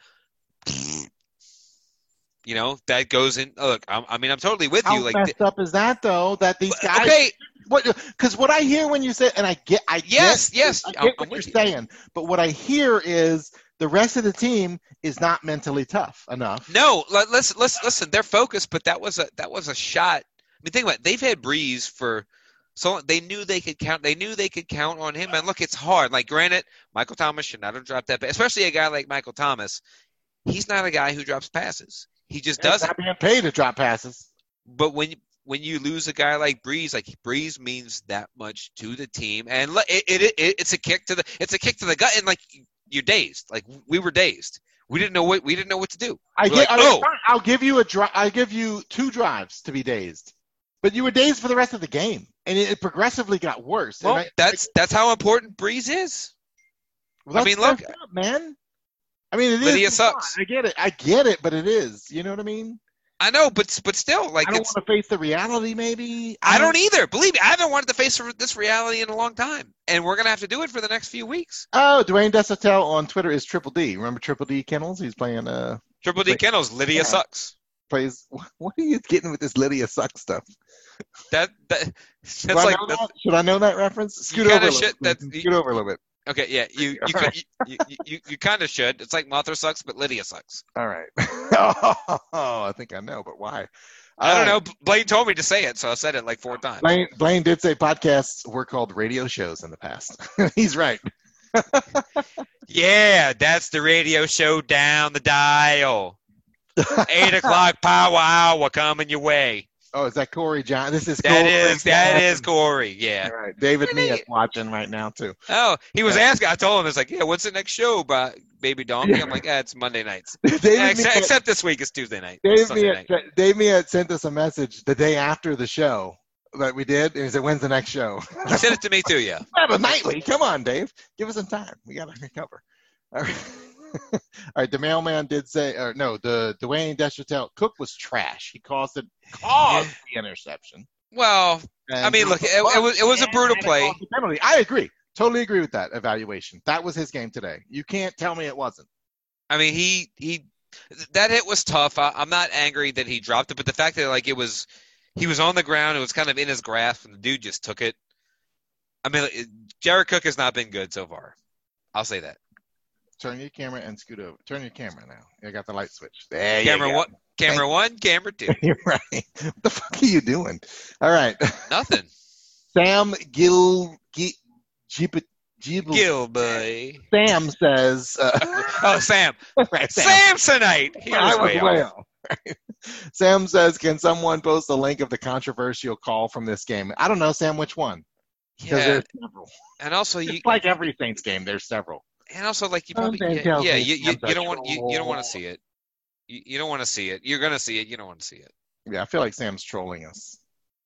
you know, that goes in. Look, I'm, I mean, I'm totally with How you. Like, messed up is that, though? That these guys. okay, What? Because what I hear when you say, and I get, I Yes, get, yes, I get I'm- what I'm you're with you. saying. But what I hear is the rest of the team is not mentally tough enough. no. Let, let's let's listen. They're focused, but that was a that was a shot. I mean, think about it. They've had Breeze for so long. They knew they could count. They knew they could count on him. And look, it's hard. Like, granted, Michael Thomas should not have dropped that, but especially a guy like Michael Thomas. He's not a guy who drops passes. He just He's doesn't. not being paid to drop passes. But when when you lose a guy like Breeze, like Breeze means that much to the team, and le- it, it, it it's a kick to the it's a kick to the gut, and like you're dazed. Like, we were dazed. We didn't know what we didn't know what to do. I We're get. like, I mean, oh. fine, I'll give you a dri- I give you two drives to be dazed, but you were dazed for the rest of the game, and it, it progressively got worse. Well, and I, that's that's how important Breeze is. well, I that's mean, look- messed up, man. I mean, it is. Lydia it's sucks. fine. I get it. I get it, but it is. You know what I mean? I know, but but still, like, I don't it's, want to face the reality. Maybe I don't either. Believe me, I haven't wanted to face this reality in a long time, and we're gonna have to do it for the next few weeks. Oh, Dwayne Desatel on Twitter is Triple D. Remember Triple D Kennels? He's playing. Uh, Triple D Wait, Kennels, Lydia yeah. sucks. plays. What are you getting with this Lydia Suck stuff? That that that's Should I like know that's, that? Should I know that reference? Scoot kinda over a little should- bit. that's- Scoot over a little bit. okay. Yeah, you you All could- you, you, you, you kind of should. It's like Mothra sucks, but Lydia sucks. All right. oh, I think I know, but why? I don't All right. know. Blaine told me to say it, so I said it like four times. Blaine, Blaine did say podcasts were called radio shows in the past. He's right. Yeah, that's the radio show down the dial. Eight o'clock power hour coming your way. Oh, is that Corey John? This is That Corey is that Johnson. is Corey. Yeah. All right. David Really? Meehan's watching right now too. Oh, he was Yeah. asking. I told him, it's like, yeah, what's the next show, bro, baby donkey? I'm like, ah, it's Monday nights. David Yeah, except, Meehan- except this week, it's Tuesday night. Dave Sunday Meehan, night. Dave Meehan sent us a message the day after the show that we did. He said, "When's the next show?" He sent it to me too. Yeah. Not a nightly. Come on, Dave. Give us some time. We got to recover. All right. All right. The mailman did say, or no, the Dwayne Deschanel Cook was trash. He caused it, caused the interception. Well, And I mean, look, it, it was it was a and brutal had to play. cause the penalty. I agree. Totally agree with that evaluation. That was his game today. You can't tell me it wasn't. I mean, he he that hit was tough. I, I'm not angry that he dropped it, but the fact that like it was he was on the ground, it was kind of in his grasp, and the dude just took it. I mean, it, Jared Cook has not been good so far. I'll say that. Turn your camera and scoot over. Turn your camera now. You got the light switch. There Camera you go. one, camera one, camera two. You're right. What the fuck are you doing? All right. Nothing. Sam Gil G, Jeep, Jeep, Gil boy. Sam says. Uh, Oh, Sam. right, Sam. Samsonite. He I was was way way off. off. Sam says, can someone post a link of the controversial call from this game? I don't know, Sam, which one? Because Yeah, there's several. and also you It's like every Saints game, there's several. and also like you Something probably yeah, tells yeah me you, you, Sam's a you don't want you, you don't want troll. to see it. You, you don't want to see it. You're gonna see it. You don't want to see it. Yeah, I feel like Sam's trolling us.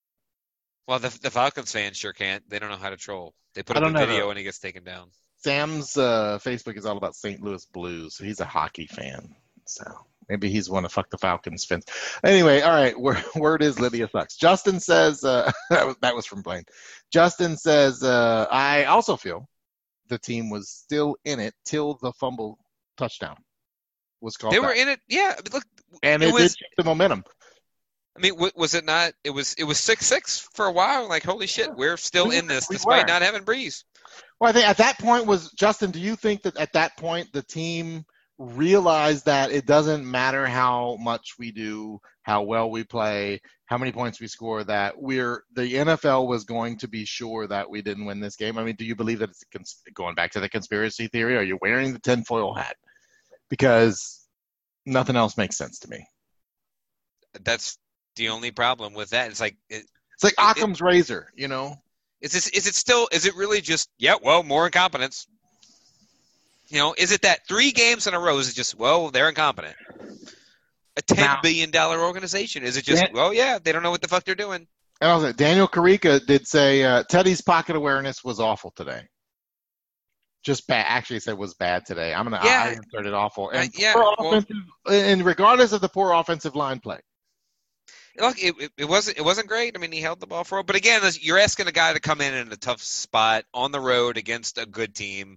Well, the the Falcons fans sure can't. They don't know how to troll. They put I up a don't know, video though. and he gets taken down. Sam's uh, Facebook is all about Saint Louis Blues. So he's a hockey fan. So maybe he's one of Fuck the Falcons fans. Anyway, all right. Word, word is Lydia sucks. Justin says, uh, that, was, that was from Blaine. Justin says, uh, I also feel the team was still in it till the fumble touchdown was called They back. were in it. Yeah. But look, And it it, was- did shift the momentum. I mean, w- was it not? It was it was six six for a while. Like, holy shit, we're still We in were- this we despite were. not having Breeze. Well, I think at that point was, Justin, do you think that at that point the team realized that it doesn't matter how much we do, how well we play, how many points we score, that we're the N F L was going to be sure that we didn't win this game? I mean, do you believe that it's a cons- going back to the conspiracy theory? Are you wearing the tinfoil hat? Because nothing else makes sense to me. That's the only problem with that. It's like, it, It's like It- Occam's razor, you know? is this is it still? Is it really just? Yeah, well, more incompetence. You know, is it that three games in a row? Is it just, well, they're incompetent? A ten Now- billion dollar organization. Is it just, Yeah. well, yeah, they don't know what the fuck they're doing? And also, Daniel Carica did say uh, Teddy's pocket awareness was awful today. Just bad. Actually, said was bad today. I'm gonna. Yeah. I inserted awful. And Uh, yeah, poor well- offensive, and regardless of the poor offensive line play, Look, it, it, it wasn't it wasn't great. I mean, he held the ball for a, but again, you're asking a guy to come in in a tough spot on the road against a good team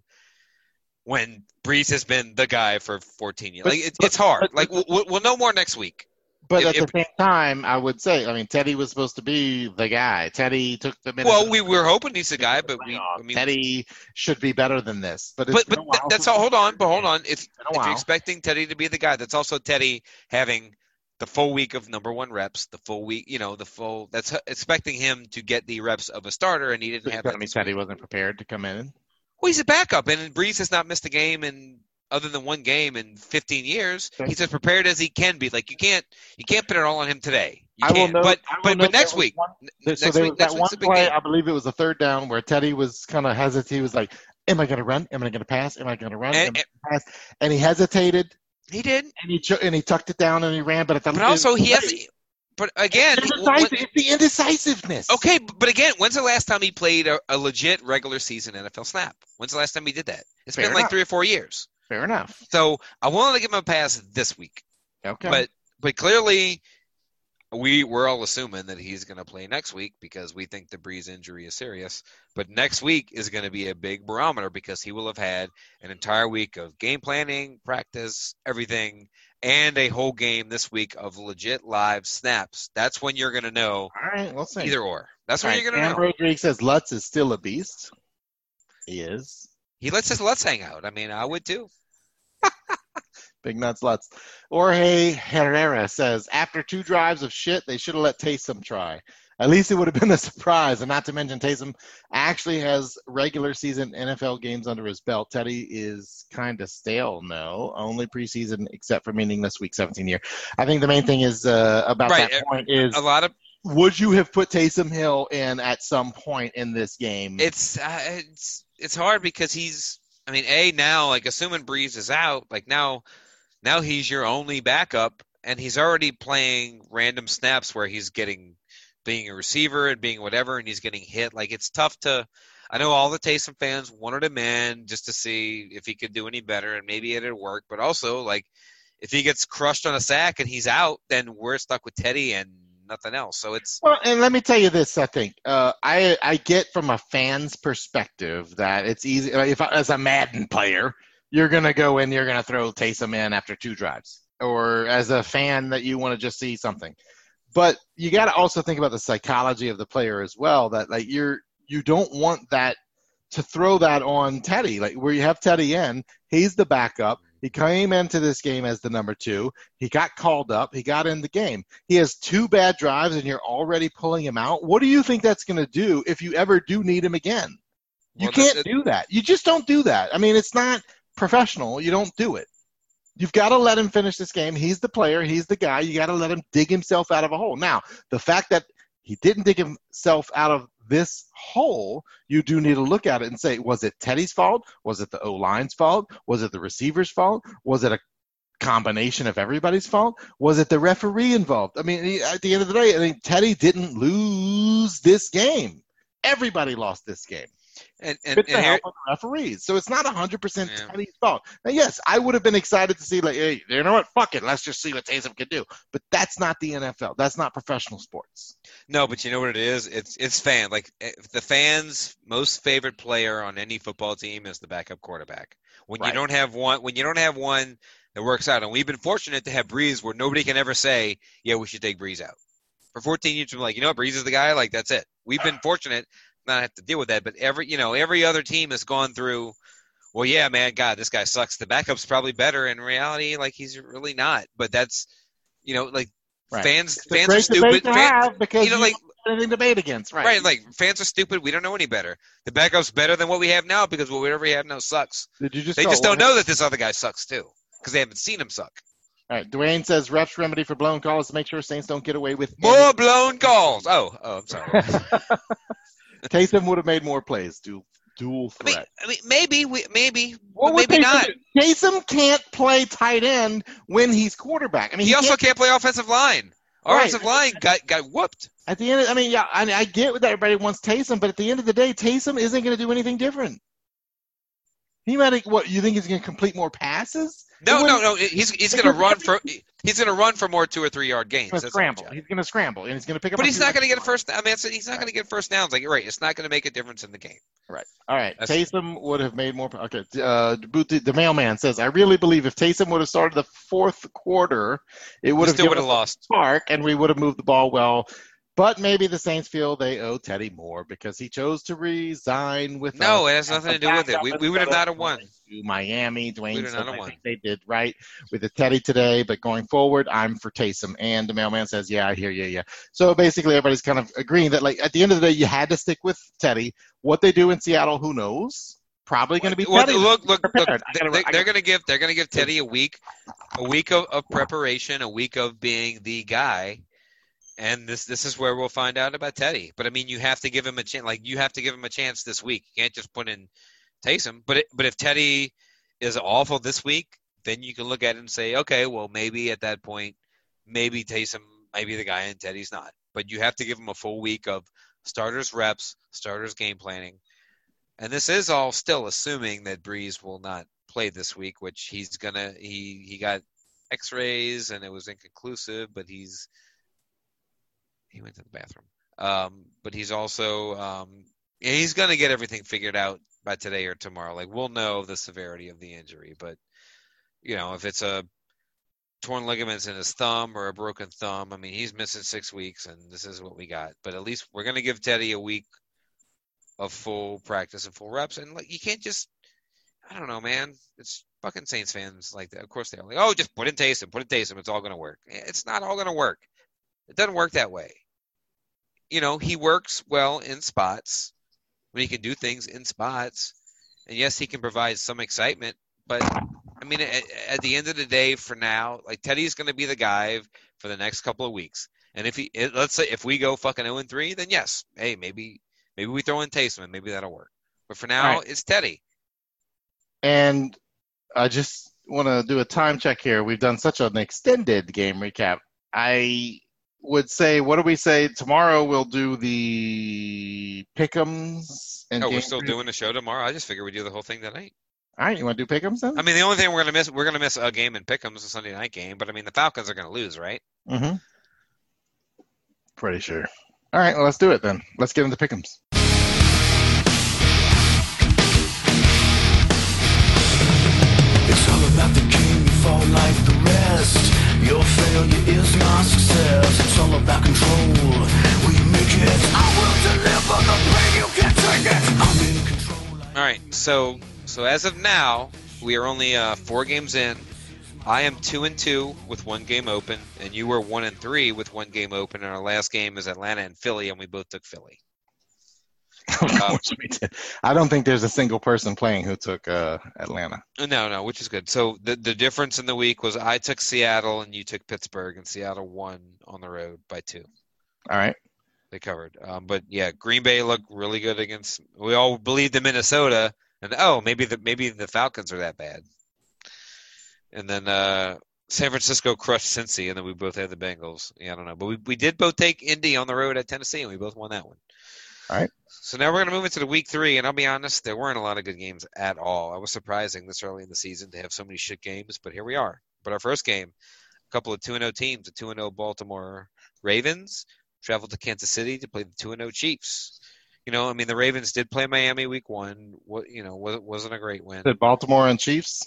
when Breeze has been the guy for fourteen years. But- Like, it, but- it's hard. but- like, we'll, we'll we'll know more next week. but If- at if- the same time, I would say, I mean, Teddy was supposed to be the guy. Teddy took the minutes. Well, we were hoping he's the guy, but we, I mean, Teddy should be better than this. But it's but been but a while that's since- all. Hold on, but hold on. If, It's been a if while. you're expecting Teddy to be the guy, that's also Teddy having the full week of number one reps, the full week, you know, the full. That's h- expecting him to get the reps of a starter, and he didn't have I that. mean, this Teddy week. wasn't prepared to come in. Well, he's a backup, and Breeze has not missed a game in other than one game in fifteen years. He's as prepared as he can be. Like, you can't you can't put it all on him today. You I will can't. note- but I will but note but next there was week, one- n- There- so next there week, was that next one week's a big play, game. I believe it was a third down, where Teddy was kind of hesitant. He was like, am I going to run? Am I going to pass? Am I going to run? Am And, I gonna pass? And he hesitated, he did, and he ch- and he tucked it down, and he ran. But at the but also he has. It's But again, he- indecisive- when- it's the indecisiveness. okay. But again, when's the last time he played a, a legit regular season N F L snap? When's the last time he did that? It's Fair been like enough. three or four years. Fair enough. So I wanted to give him a pass this week. Okay. But but clearly, we we're all assuming that he's going to play next week because we think the Breeze injury is serious. But next week is going to be a big barometer because he will have had an entire week of game planning, practice, everything, and a whole game this week of legit live snaps. That's when you're going to know all right, we'll see. either or. That's All when right, you're going to Sam know. Rodriguez says Lutz is still a beast. He is. He lets his Lutz hang out. I mean, I would too. Big nuts Lutz. Jorge Herrera says, after two drives of shit, they should have let Taysom try. At least it would have been a surprise. And not to mention, Taysom actually has regular season N F L games under his belt. Teddy is kind of stale, no. Only preseason, except for meaningless week seventeen year. I think the main thing is uh, about Right. that point is, A lot of would you have put Taysom Hill in at some point in this game? it's uh, it's it's hard because he's. I mean, a now like assuming Breeze is out, like now. Now he's your only backup, and he's already playing random snaps where he's getting being a receiver and being whatever, and he's getting hit. Like, it's tough to – I know all the Taysom fans wanted him in just to see if he could do any better, and maybe it'd work. But also, like, if he gets crushed on a sack and he's out, then we're stuck with Teddy and nothing else. So it's – Well, and let me tell you this, I think. Uh, I I get from a fan's perspective that it's easy – if I, as a Madden player – you're going to go in, you're going to throw Taysom in after two drives. Or as a fan that you want to just see something. But you got to also think about the psychology of the player as well, that like you're you don't want that to throw that on Teddy. Like where you have Teddy in, he's the backup. He came into this game as the number two. He got called up. He got in the game. He has two bad drives, and you're already pulling him out. What do you think that's going to do if you ever do need him again? You Well, can't that- do that. You just don't do that. I mean, it's not professional. You don't do it. You've got to let him finish this game. He's the player. He's the guy. You got to let him dig himself out of a hole. Now, the fact that he didn't dig himself out of this hole, you do need to look at it and say, was it Teddy's fault? Was it the O-line's fault? Was it the receiver's fault? Was it a combination of everybody's fault? Was it the referee involved? I mean, at the end of the day, I mean, Teddy didn't lose this game. Everybody lost this game. And, and, with the and help here, of the referees. So it's not one hundred percent Yeah. Teddy's fault. Now, yes, I would have been excited to see, like, hey, you know what? Fuck it. Let's just see what Taysom can do. But that's not the N F L. That's not professional sports. no, but you know what it is? It's it's fan. Like if the fans' most favorite player on any football team is the backup quarterback. When Right. you don't have one, when you don't have one that works out, and we've been fortunate to have Breeze, where nobody can ever say, yeah, we should take Breeze out. For fourteen years, we're like, you know what, Breeze is the guy. Like that's it. We've been fortunate not have to deal with that. But every you know every other team has gone through. Well, yeah, man, God, this guy sucks. The backup's probably better. In reality, like he's really not. But that's, you know, like Right. fans. It's a Fans great are stupid. debate to Fan- have because you know, like anything to debate against, right? right, like fans are stupid. We don't know any better. The backup's better than what we have now because whatever we have now sucks. Did you just They go, just don't well, know that this other guy sucks too because they haven't seen him suck. All right. Dwayne says refs remedy for blown calls to make sure Saints don't get away with More blown calls. Oh, oh, I'm sorry. Taysom would have made more plays. Dual, dual I mean, threat. I mean, maybe we, maybe, What but would maybe Taysom not. do? Taysom can't play tight end when he's quarterback. I mean, He, he also can't, can't play offensive line. Right. Offensive line got got whooped. at the end. Of, I mean, yeah, I, I get that everybody wants Taysom, but at the end of the day, Taysom isn't going to do anything different. He might. What you think he's going to complete more passes? No, He no, wouldn't- no. He's he's Because going to run every- for he's going to run for more two or three yard gains. He's going to That's scramble. what I'm He's going to scramble, and he's going to pick up. But a he's few not going to extra get a first. I mean, it's- he's not going to get first downs. Like you're right, it's not going to make a difference in the game. Right. All right. That's- Taysom would have made more. Okay. Uh, Booty- the mailman says, I really believe if Taysom would have started the fourth quarter, it would We have still would given have us a lost. spark, and we would have moved the ball well. But maybe the Saints feel they owe Teddy more because he chose to resign with No, us. it has nothing to do with it. We we would have not have won. To Miami, We Dwayne would have said, not have I won. think they did right with the Teddy today, but going forward, I'm for Taysom. And the mailman says, yeah, I hear you, yeah. So basically, everybody's kind of agreeing that, like, at the end of the day, you had to stick with Teddy. What they do in Seattle, who knows? Probably going to be Well, Teddy. look, look, look. Prepared. I gotta- They, I gotta- they're going to give they're going to give Teddy a week, a week of, of preparation, a week of being the guy, and this this is where we'll find out about Teddy. But I mean, you have to give him a chance. Like you have to give him a chance this week. You can't just put in Taysom. But it, but if Teddy is awful this week, then you can look at it and say, okay, well maybe at that point, maybe Taysom might be the guy and Teddy's not. But you have to give him a full week of starters reps, starters game planning. And this is all still assuming that Breeze will not play this week, which he's gonna. He he got X-rays and it was inconclusive, but he's he went to the bathroom. Um, but he's also um, yeah, he's gonna get everything figured out by today or tomorrow. Like we'll know the severity of the injury, but you know if it's a torn ligaments in his thumb or a broken thumb, I mean he's missing six weeks, and this is what we got. But at least we're gonna give Teddy a week of full practice and full reps. And like you can't just I don't know, man. It's fucking Saints fans like that. Of course they're like, oh, just put in Taysom, put in Taysom, it's all gonna work. It's not all gonna work. It doesn't work that way. You know, he works well in spots when he can do things in spots. And yes, he can provide some excitement, but I mean at, at the end of the day for now, like Teddy's gonna be the guy for the next couple of weeks. And if he let's say if we go fucking oh and three, then yes, hey, maybe Maybe we throw in Taysom and maybe that'll work. But for now, right. It's Teddy. And I just want to do a time check here. We've done such an extended game recap. I would say, what do we say? Tomorrow we'll do the pick'ems. And Oh, game we're still doing the show tomorrow? I just figured we'd do the whole thing tonight. All right, you want to do pick'ems then? I mean, the only thing we're going to miss, we're going to miss a game in Pick'ems, a Sunday night game. But I mean, the Falcons are going to lose, right? Mm-hmm. Pretty sure. All right, well, let's do it then. Let's get into pick'ems. It's all about the king, you fall like the rest. Your failure is my success. It's all about control. We make it. I will deliver the pain, you can't take it. I'm in control. All right, so so as of now, we are only uh, four games in. I am two and two with one game open, and you were one and three with one game open. And our last game is Atlanta and Philly, and we both took Philly. Um, Which we did. I don't think there's a single person playing who took uh, Atlanta. no, no, which is good. So the the difference in the week was I took Seattle and you took Pittsburgh, and Seattle won on the road by two. All right. They covered. Um, but yeah, Green Bay looked really good against. We all believed in Minnesota, and oh, maybe the maybe the Falcons are that bad. And then uh, San Francisco crushed Cincy, and then we both had the Bengals. Yeah, I don't know, but we we did both take Indy on the road at Tennessee, and we both won that one. All right. So now we're going to move into the week three, and I'll be honest, there weren't a lot of good games at all. I was surprising this early in the season to have so many shit games, but here we are. But our first game, a couple of two and oh teams, the two and oh Baltimore Ravens traveled to Kansas City to play the two and oh Chiefs. You know, I mean, the Ravens did play Miami week one. What you know, wasn't a great win. Did Baltimore and Chiefs?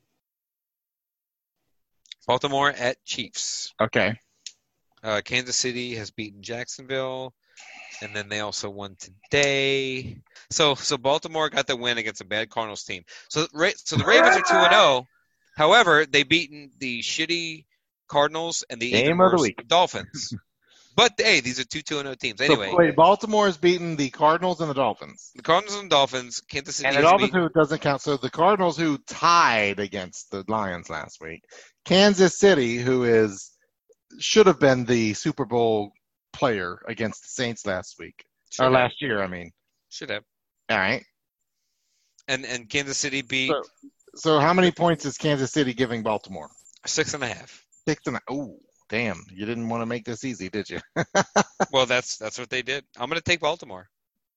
Baltimore at Chiefs. Okay. Uh, Kansas City has beaten Jacksonville, and then they also won today. So, so Baltimore got the win against a bad Cardinals team. So, so the Ravens are two and zero. However, they beaten the shitty Cardinals and the Game even of the worse week. Dolphins. But hey, these are two two and zero teams. Anyway, so, wait, Baltimore has beaten the Cardinals and the Dolphins. The Cardinals and Dolphins. Kansas City and the has Dolphins beaten... who doesn't count. So the Cardinals who tied against the Lions last week. Kansas City, who is should have been the Super Bowl player against the Saints last week Should or have. last year. I mean, should have. All right. And and Kansas City beat So, so how many points is Kansas City giving Baltimore? six and a half. Six and a. Ooh, damn! You didn't want to make this easy, did you? Well, that's that's what they did. I'm going to take Baltimore.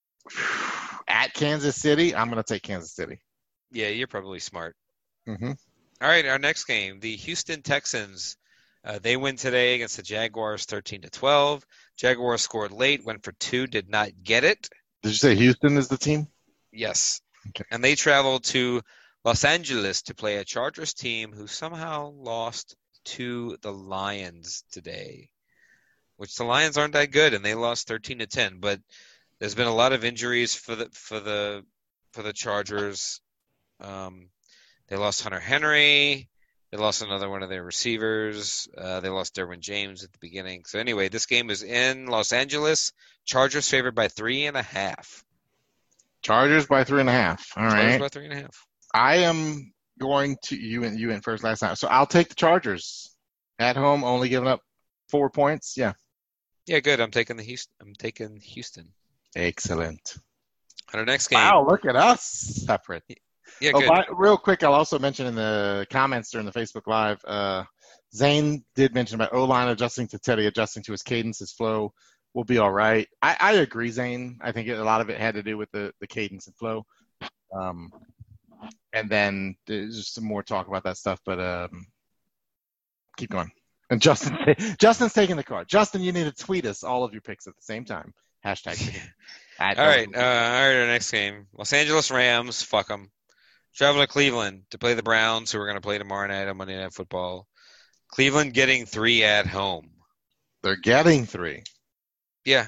At Kansas City, I'm going to take Kansas City. Yeah, you're probably smart. Mm-hmm. All right, our next game, the Houston Texans. Uh, they win today against the Jaguars, thirteen to twelve. Jaguars scored late, went for two, did not get it. Did you say Houston is the team? Yes. Okay. And they traveled to Los Angeles to play a Chargers team who somehow lost to the Lions today, which the Lions aren't that good, and they lost thirteen to ten. But there's been a lot of injuries for the for the for the Chargers. Um, they lost Hunter Henry. They lost another one of their receivers. Uh, they lost Derwin James at the beginning. So anyway, this game is in Los Angeles. Chargers favored by three and a half. Chargers by three and a half. All Chargers right. by three and a half. I am going to you and you went first last time, so I'll take the Chargers at home, only giving up four points. Yeah. Yeah, good. I'm taking the Houston. I'm taking Houston. Excellent. On our next game. Wow, look at us separate. Yeah, oh, good. by, real quick, I'll also mention in the comments during the Facebook Live, uh, Zane did mention about O-line adjusting to Teddy, adjusting to his cadence, his flow will be all right. I, I agree, Zane. I think it, a lot of it had to do with the, the cadence and flow. Um, and then there's just some more talk about that stuff, but um, keep going. And Justin, Justin's taking the card. Justin, you need to tweet us all of your picks at the same time. Hashtag. all right, uh, all right. Our next game, Los Angeles Rams. Fuck them. Travel to Cleveland to play the Browns, who are going to play tomorrow night on Monday Night Football. Cleveland getting three at home. They're getting three. Yeah.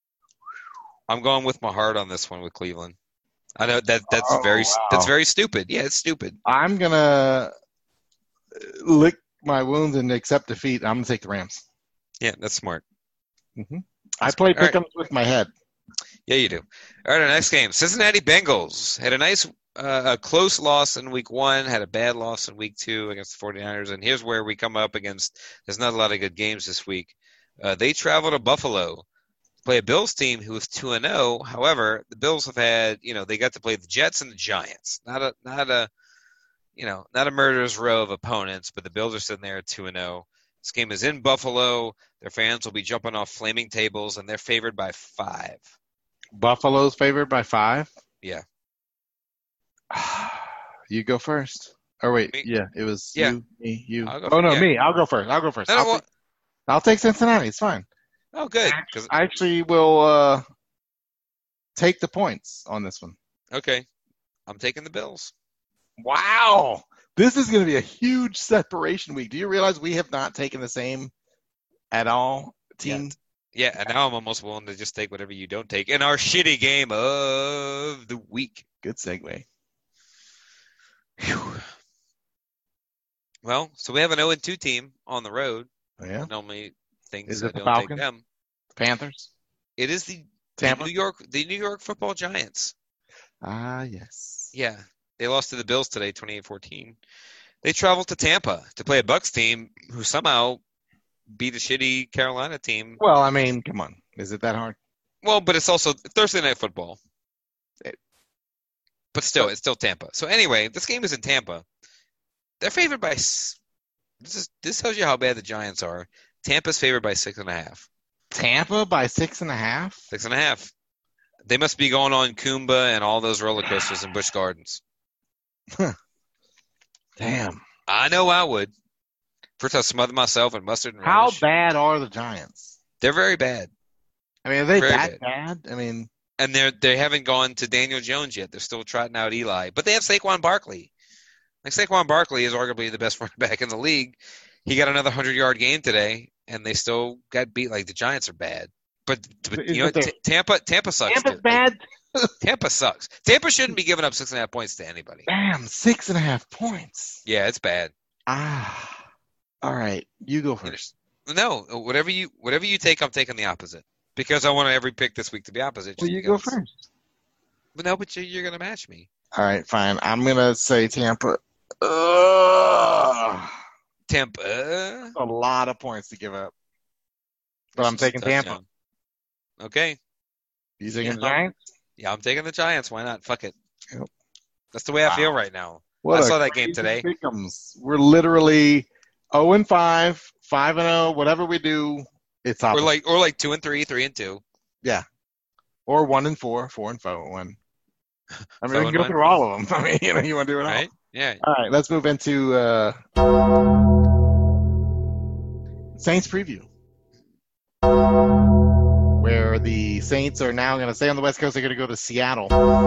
I'm going with my heart on this one with Cleveland. I know that that's oh, very wow. that's very stupid. Yeah, it's stupid. I'm going to lick my wounds and accept defeat. I'm going to take the Rams. Yeah, that's smart. Mm-hmm. I play pick 'em right. with my head. Yeah, you do. All right, our next game. Cincinnati Bengals had a nice uh, a close loss in week one, had a bad loss in week two against the 49ers, and here's where we come up against – there's not a lot of good games this week. Uh, they travel to Buffalo to play a Bills team who is two and oh. However, the Bills have had – you know, they got to play the Jets and the Giants. Not a, not a you know, not a murderer's row of opponents, but the Bills are sitting there at two and oh. This game is in Buffalo. Their fans will be jumping off flaming tables, and they're favored by five. Buffalo's favored by five? Yeah. You go first. Or wait, Me? yeah, it was Yeah. you, me, you. I'll go Oh, no, yeah. me. I'll go first. I'll go first. No, no, I'll, well- take, I'll take Cincinnati. It's fine. Oh, good. 'Cause- I actually will uh, take the points on this one. okay. I'm taking the Bills. Wow. This is going to be a huge separation week. Do you realize we have not taken the same at all team? Yet. Yeah, and now I'm almost willing to just take whatever you don't take in our shitty game of the week. Good segue. Whew. Well, so we have an oh and two team on the road. Oh, yeah? Normally things Is I it the don't take Falcons? them. Panthers? It is the Tampa? The New York, the New York Football Giants. Ah, yes. Yeah, they lost to the Bills today, twenty-eight fourteen. They traveled to Tampa to play a Bucks team who somehow beat a shitty Carolina team. Well, I mean, come on. Is it that hard? Well, but it's also Thursday Night Football. It- But still, So- it's still Tampa. So anyway, this game is in Tampa. They're favored by. s- This is this tells you how bad the Giants are. Tampa's favored by six and a half. Tampa by six and a half? Six and a half. They must be going on Kumba and all those roller coasters in Busch Gardens. Damn. I know I would. First, I smothered myself in mustard and How relish. bad are the Giants? They're very bad, I mean, are they Very that bad? I mean, and they're they haven't gone to Daniel Jones yet. They're still trotting out Eli, but they have Saquon Barkley. Like Saquon Barkley is arguably the best running back in the league. He got another hundred-yard game today, and they still got beat. Like the Giants are bad, but, but Is you know it the- T- Tampa Tampa sucks. Tampa's too. bad? Like, Tampa sucks. Tampa shouldn't be giving up six and a half points to anybody. Damn, six and a half points. Yeah, it's bad. Ah. All right, you go first. No, whatever you whatever you take, I'm taking the opposite because I want every pick this week to be opposite. Well, just you go because- first. But no, but you, you're going to match me. All right, fine. I'm going to say Tampa. Ugh. Tampa. A lot of points to give up. But I'm taking Tampa. Touchdown. Okay. You taking Yeah. the Giants? Yeah, I'm taking the Giants. Why not? Fuck it. Yep. That's the way I Wow. feel right now. What I a saw that game crazy today. pick'ems. We're literally oh and five, five and oh, whatever we do, it's Or opposite. like or like two and three, three and two. Or one and four, four and four, one. I mean, Four we can and go one. through all of them. I mean, you know, you want to do it all. Right? Yeah. All right, let's move into uh, Saints preview, where the Saints are now going to stay on the West Coast. They're going to go to Seattle.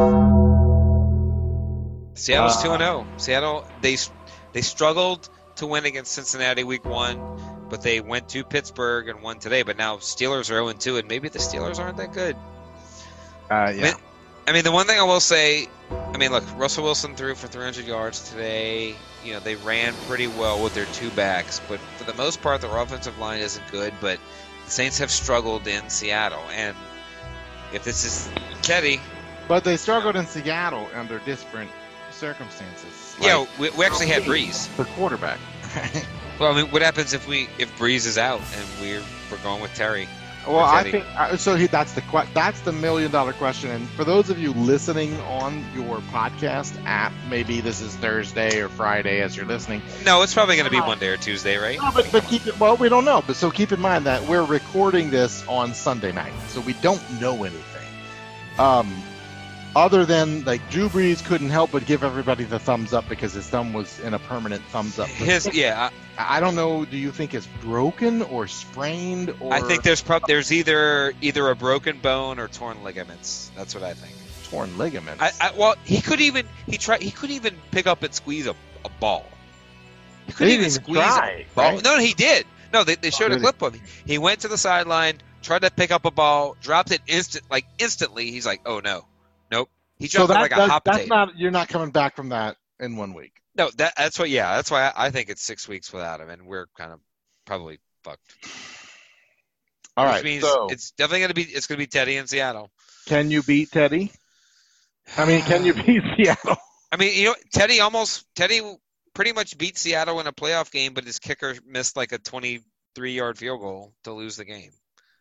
Seattle's Uh, two and zero. Seattle they they struggled to win against Cincinnati week one, but they went to Pittsburgh and won today. But now Steelers are zero and two, and maybe the Steelers aren't that good. Uh, yeah. Man, I mean, the one thing I will say, I mean, look, Russell Wilson threw for three hundred yards today. You know, they ran pretty well with their two backs, but for the most part, their offensive line isn't good. But the Saints have struggled in Seattle, and if this is Teddy, But they struggled in Seattle under different circumstances. yeah, Like we, we actually had Breeze. the quarterback. Well, I mean, what happens if we if Breeze is out and we're we're going with Terry? Well, Or I Teddy. think uh, so. He, that's the que- that's the million dollar question. And for those of you listening on your podcast app, maybe this is Thursday or Friday as you're listening. No, it's probably going to be Monday or Tuesday, right? No, but but keep it. Well, we don't know. But so keep in mind that we're recording this on Sunday night, so we don't know anything. Um, other than like Drew Brees couldn't help but give everybody the thumbs up because his thumb was in a permanent thumbs up. His yeah, I don't know. Do you think it's broken or sprained or I, I think there's prob- there's either either a broken bone or torn ligaments. That's what I think. torn ligaments? I, I well, he could even he tried he could even pick up and squeeze a, a ball. He They couldn't didn't even even squeeze try, a ball. right? No, he did. No, they, they showed Oh, a did clip of him. He went to the sideline, tried to pick up a ball, dropped it instant like instantly. He's like, oh no, nope. He so dropped it that, like a that- hot that's potato. not. You're not coming back from that in one week. No, that that's what. Yeah, that's why I, I think it's six weeks without him, and we're kind of probably fucked. All Which right. means So it's definitely gonna be it's gonna be Teddy in Seattle. can you beat Teddy? I mean, can you beat Seattle? I mean, you know, Teddy almost Teddy pretty much beat Seattle in a playoff game, but his kicker missed like a twenty-three yard field goal to lose the game.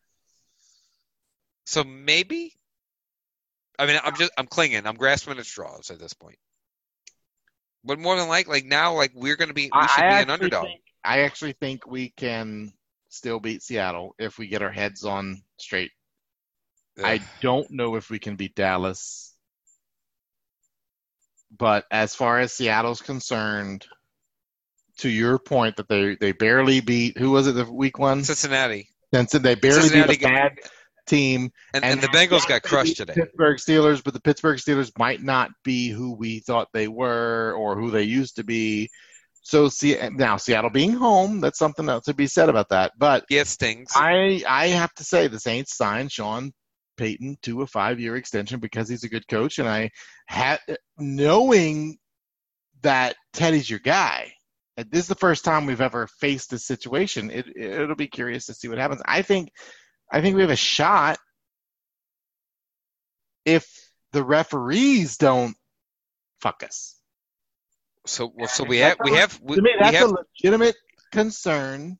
So maybe. I mean, I'm just I'm clinging. I'm grasping at straws at this point. But more than like like now, like we're gonna be we I- should I be an actually underdog. think- I actually think we can still beat Seattle if we get our heads on straight. I don't know if we can beat Dallas. But as far as Seattle's concerned, to your point that they, they barely beat, who was it, the week one? Cincinnati Cincinnati. They barely Cincinnati beat a bad team. and, and the Bengals got crushed today. Pittsburgh Steelers, but the Pittsburgh Steelers might not be who we thought they were or who they used to be. So see, now Seattle being home, that's something else to be said about that. But Yeah, it stings. I I have to say the Saints signed Sean Payton to a five-year extension because he's a good coach, and I had knowing that Teddy's your guy. And this is the first time we've ever faced this situation. It it'll be curious to see what happens. I think I think we have a shot if the referees don't fuck us. So, well, so we have, we have, we, to me, that's we have, a legitimate concern.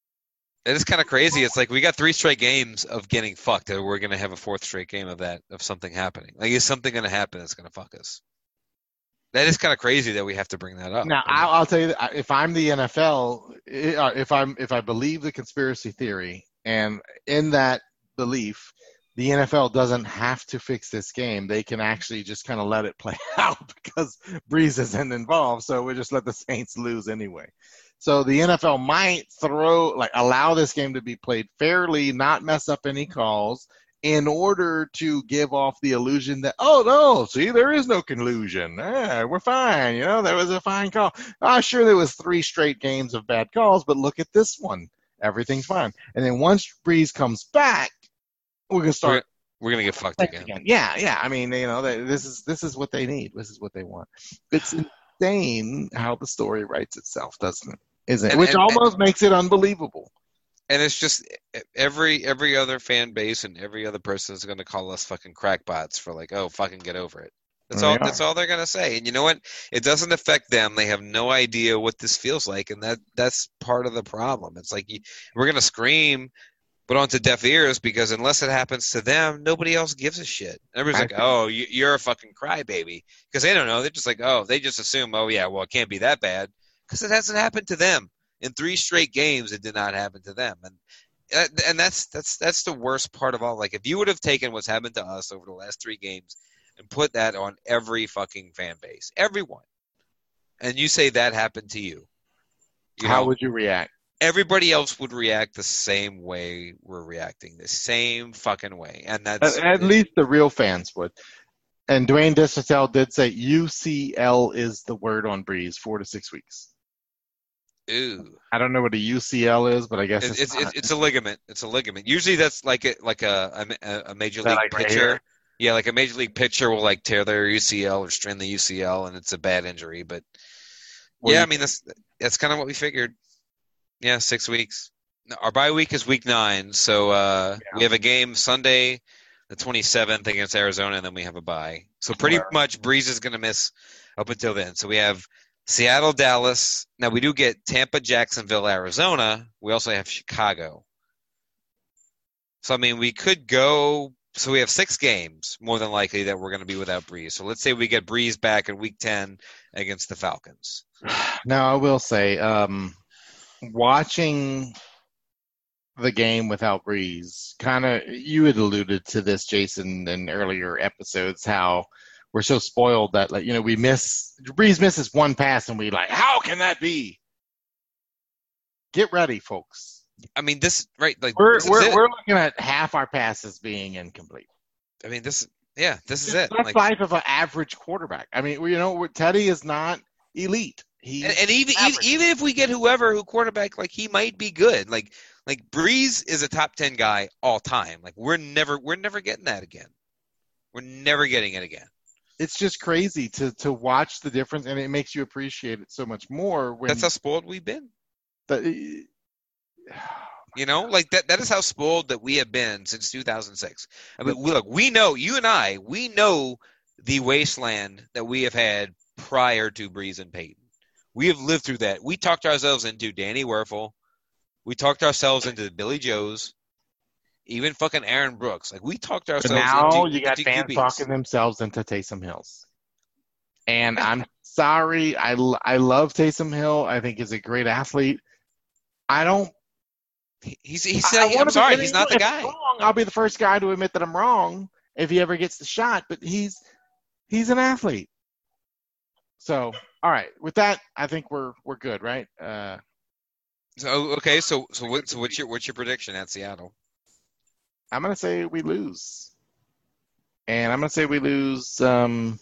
It is kind of crazy. It's like we got three straight games of getting fucked, and we're going to have a fourth straight game of that, of something happening. Like, is something going to happen that's going to fuck us? That is kind of crazy that we have to bring that up. Now, I'll, I'll tell you that if I'm the N F L, if I'm if I believe the conspiracy theory, and in that belief, the N F L doesn't have to fix this game. They can actually just kind of let it play out because Breeze isn't involved. So we just let the Saints lose anyway. So the N F L might throw, like, allow this game to be played fairly, not mess up any calls, in order to give off the illusion that, oh, no, see, there is no collusion. Ah, we're fine. You know, there was a fine call. Ah, sure, there was three straight games of bad calls, but look at this one. Everything's fine. And then once Breeze comes back, we're going to start. We're, we're going to get fucked again. again. Yeah, yeah. I mean, you know, they, this is this is what they need. This is what they want. It's insane how the story writes itself, doesn't it? Isn't it? And, Which and, almost and, makes it unbelievable. And it's just every every other fan base and every other person is going to call us fucking crackbots for like, oh, fucking get over it. That's all. That's all they're going to say. And you know what? It doesn't affect them. They have no idea what this feels like, and that that's part of the problem. It's like you, we're going to scream, but onto deaf ears, because unless it happens to them, nobody else gives a shit. Everybody's like, oh, you, you're a fucking crybaby, because they don't know. They're just like, oh, they just assume, oh yeah, well, it can't be that bad, because it hasn't happened to them. In three straight games, it did not happen to them, and and that's that's that's the worst part of all. Like, if you would have taken what's happened to us over the last three games and put that on every fucking fan base, everyone, and you say that happened to you, you how know, would you react? Everybody else would react the same way we're reacting, the same fucking way, and that's at, at least the real fans would. And Dwayne Distel did say U C L is the word on Breeze, four to six weeks. Ooh. I don't know what a U C L is, but I guess it's it's it's, it's, it's a ligament. It's a ligament. Usually that's like a like a a, a major league like pitcher. right yeah, like a major league pitcher will like tear their U C L or strain the U C L, and it's a bad injury. But well, yeah, I mean that's that's kind of what we figured. Yeah, six weeks. Our bye week is week nine, so uh, yeah. we have a game Sunday, the twenty-seventh against Arizona, and then we have a bye. So pretty yeah. much Breeze is going to miss up until then. So we have Seattle, Dallas. Now we do get Tampa, Jacksonville, Arizona. We also have Chicago. So I mean, we could go. So we have six games, more than likely, that we're going to be without Breeze. So let's say we get Breeze back in week ten against the Falcons. Now I will say, um, watching the game without Breeze, kind of, you had alluded to this, Jason, in earlier episodes, how we're so spoiled that, like, you know, we miss Breeze misses one pass and we like, how can that be? Get ready, folks. I mean, this right, like we're this we're we're looking at half our passes being incomplete. I mean, this, yeah, this is it's it. That's like, life of an average quarterback. I mean, you know, Teddy is not elite. He and, and even, even even if we get whoever who quarterback, like, he might be good. Like like Breeze is a top ten guy all time. Like we're never we're never getting that again. We're never getting it again. It's just crazy to to watch the difference, and it makes you appreciate it so much more. When that's how spoiled we've been. The, you know, like that. That is how spoiled that we have been since two thousand six. I mean, we, look, we know, you and I, we know the wasteland that we have had prior to Breeze and Peyton. We have lived through that. We talked ourselves into Danny Werfel. We talked ourselves into Billy Joes. Even fucking Aaron Brooks. Like, we talked ourselves now into you got into fans Q Bs. talking themselves into Taysom Hills. And I'm sorry. I, I love Taysom Hill. I think he's a great athlete. I don't. He's he's saying, I'm sorry, he's not the guy. Wrong, I'll be the first guy to admit that I'm wrong if he ever gets the shot. But he's he's an athlete. So, all right. With that, I think we're we're good, right? Uh, so okay. So so what, so what's your what's your prediction at Seattle? I'm gonna say we lose, and I'm gonna say we lose um,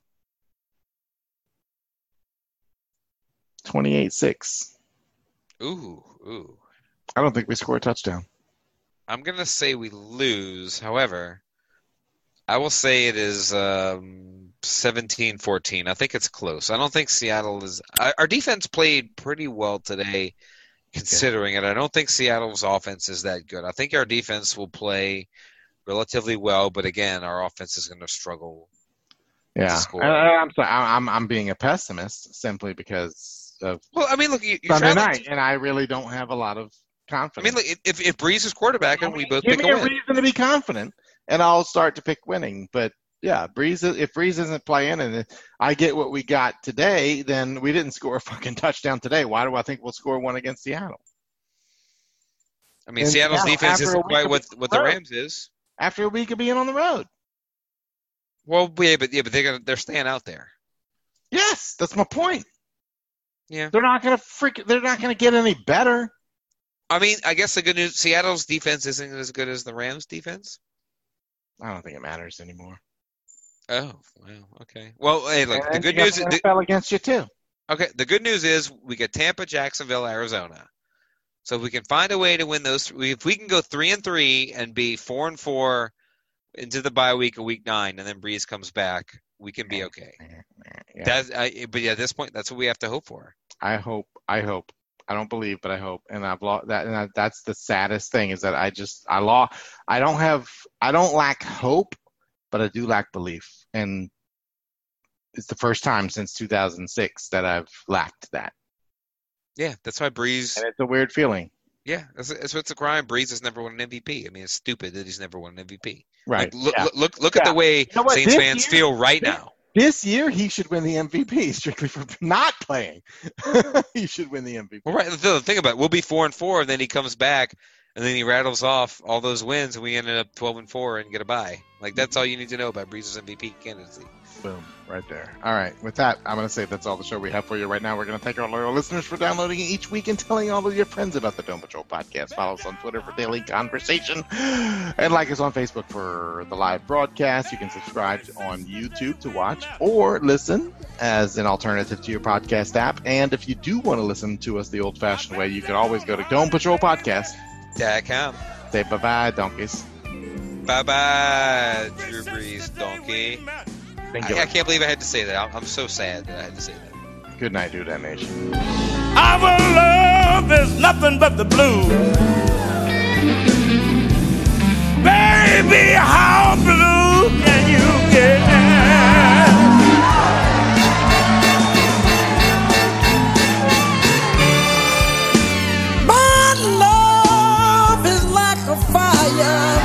twenty-eight six. Ooh, ooh. I don't think we score a touchdown. I'm going to say we lose. However, I will say it is um, seventeen fourteen. I think it's close. I don't think Seattle is – our defense played pretty well today considering yeah. it. I don't think Seattle's offense is that good. I think our defense will play relatively well, but again, our offense is going to struggle. Yeah, to score. I, I'm sorry. I- I'm I'm being a pessimist simply because of Well, I mean, look, you, you're Sunday traveling- night, and I really don't have a lot of I confidence. mean, look, if if Breeze is quarterback and we both Give pick me a a win, reason to be confident, and I'll start to pick winning. But yeah, Breeze. If Breeze isn't playing, and I get what we got today, then we didn't score a fucking touchdown today. Why do I think we'll score one against Seattle? I mean, And Seattle's Seattle, defense after a isn't week quite of what being what the on the road. Rams is. After a week of being on the road. Well, yeah, but yeah, but they're gonna they're staying out there. Yes, that's my point. Yeah. They're not gonna freak. They're not gonna get any better. I mean, I guess the good news: Seattle's defense isn't as good as the Rams' defense. I don't think it matters anymore. Oh, well, okay. Well, hey, look, And the good you got news. the The, N F L against you too. okay, the good news is we get Tampa, Jacksonville, Arizona. So if we can find a way to win those, if we can go three and three and be four and four into the bye week of week nine, and then Breeze comes back, we can be okay. Yeah. That's, I, but yeah, at this point, that's what we have to hope for. I hope. I hope. I don't believe, but I hope. And I've lost that. And I, that's the saddest thing is that I just I lost. I don't have. I don't lack hope, but I do lack belief. And it's the first time since two thousand six that I've lacked that. Yeah, that's why Breeze. And it's a weird feeling. Yeah, that's, that's what's a crime. Breeze has never won an M V P. I mean, it's stupid that he's never won an M V P. Right. Like, look, yeah. look, look, look Yeah. at the way You know what? Saints This fans year- feel right this- now. This year he should win the M V P strictly for not playing. He should win the M V P. Well, right. The thing about it, we'll be four and four, and then he comes back, and then he rattles off all those wins, and we ended up twelve and four and get a bye. Like that's all you need to know about Breeze's M V P candidacy. Boom, right there. All right, with that, I'm going to say that's all the show we have for you right now. We're going to thank our loyal listeners for downloading it each week and telling all of your friends about the Dome Patrol podcast. Follow us on Twitter for daily conversation and like us on Facebook for the live broadcast. You can subscribe on YouTube to watch or listen as an alternative to your podcast app. And if you do want to listen to us the old-fashioned way, you can always go to Dome Patrol Podcast. Dot com. Say bye-bye, donkeys. Bye bye, Drew Brees, donkey. Thank you. I, I can't believe I had to say that. I'm, I'm so sad that I had to say that. Good night, Dude That Nation. Our love is nothing but the blues. Baby, how blue can you get? My love is like a fire.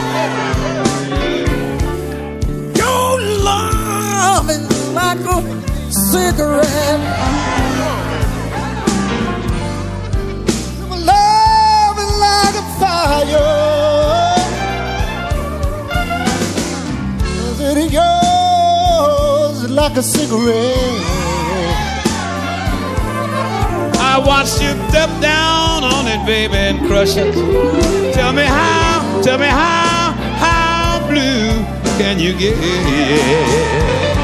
Your love is like a cigarette. Your love is like a fire. It goes like a cigarette. I watched you step down on it, baby, and crush it. Tell me how, tell me how, how blue can you get?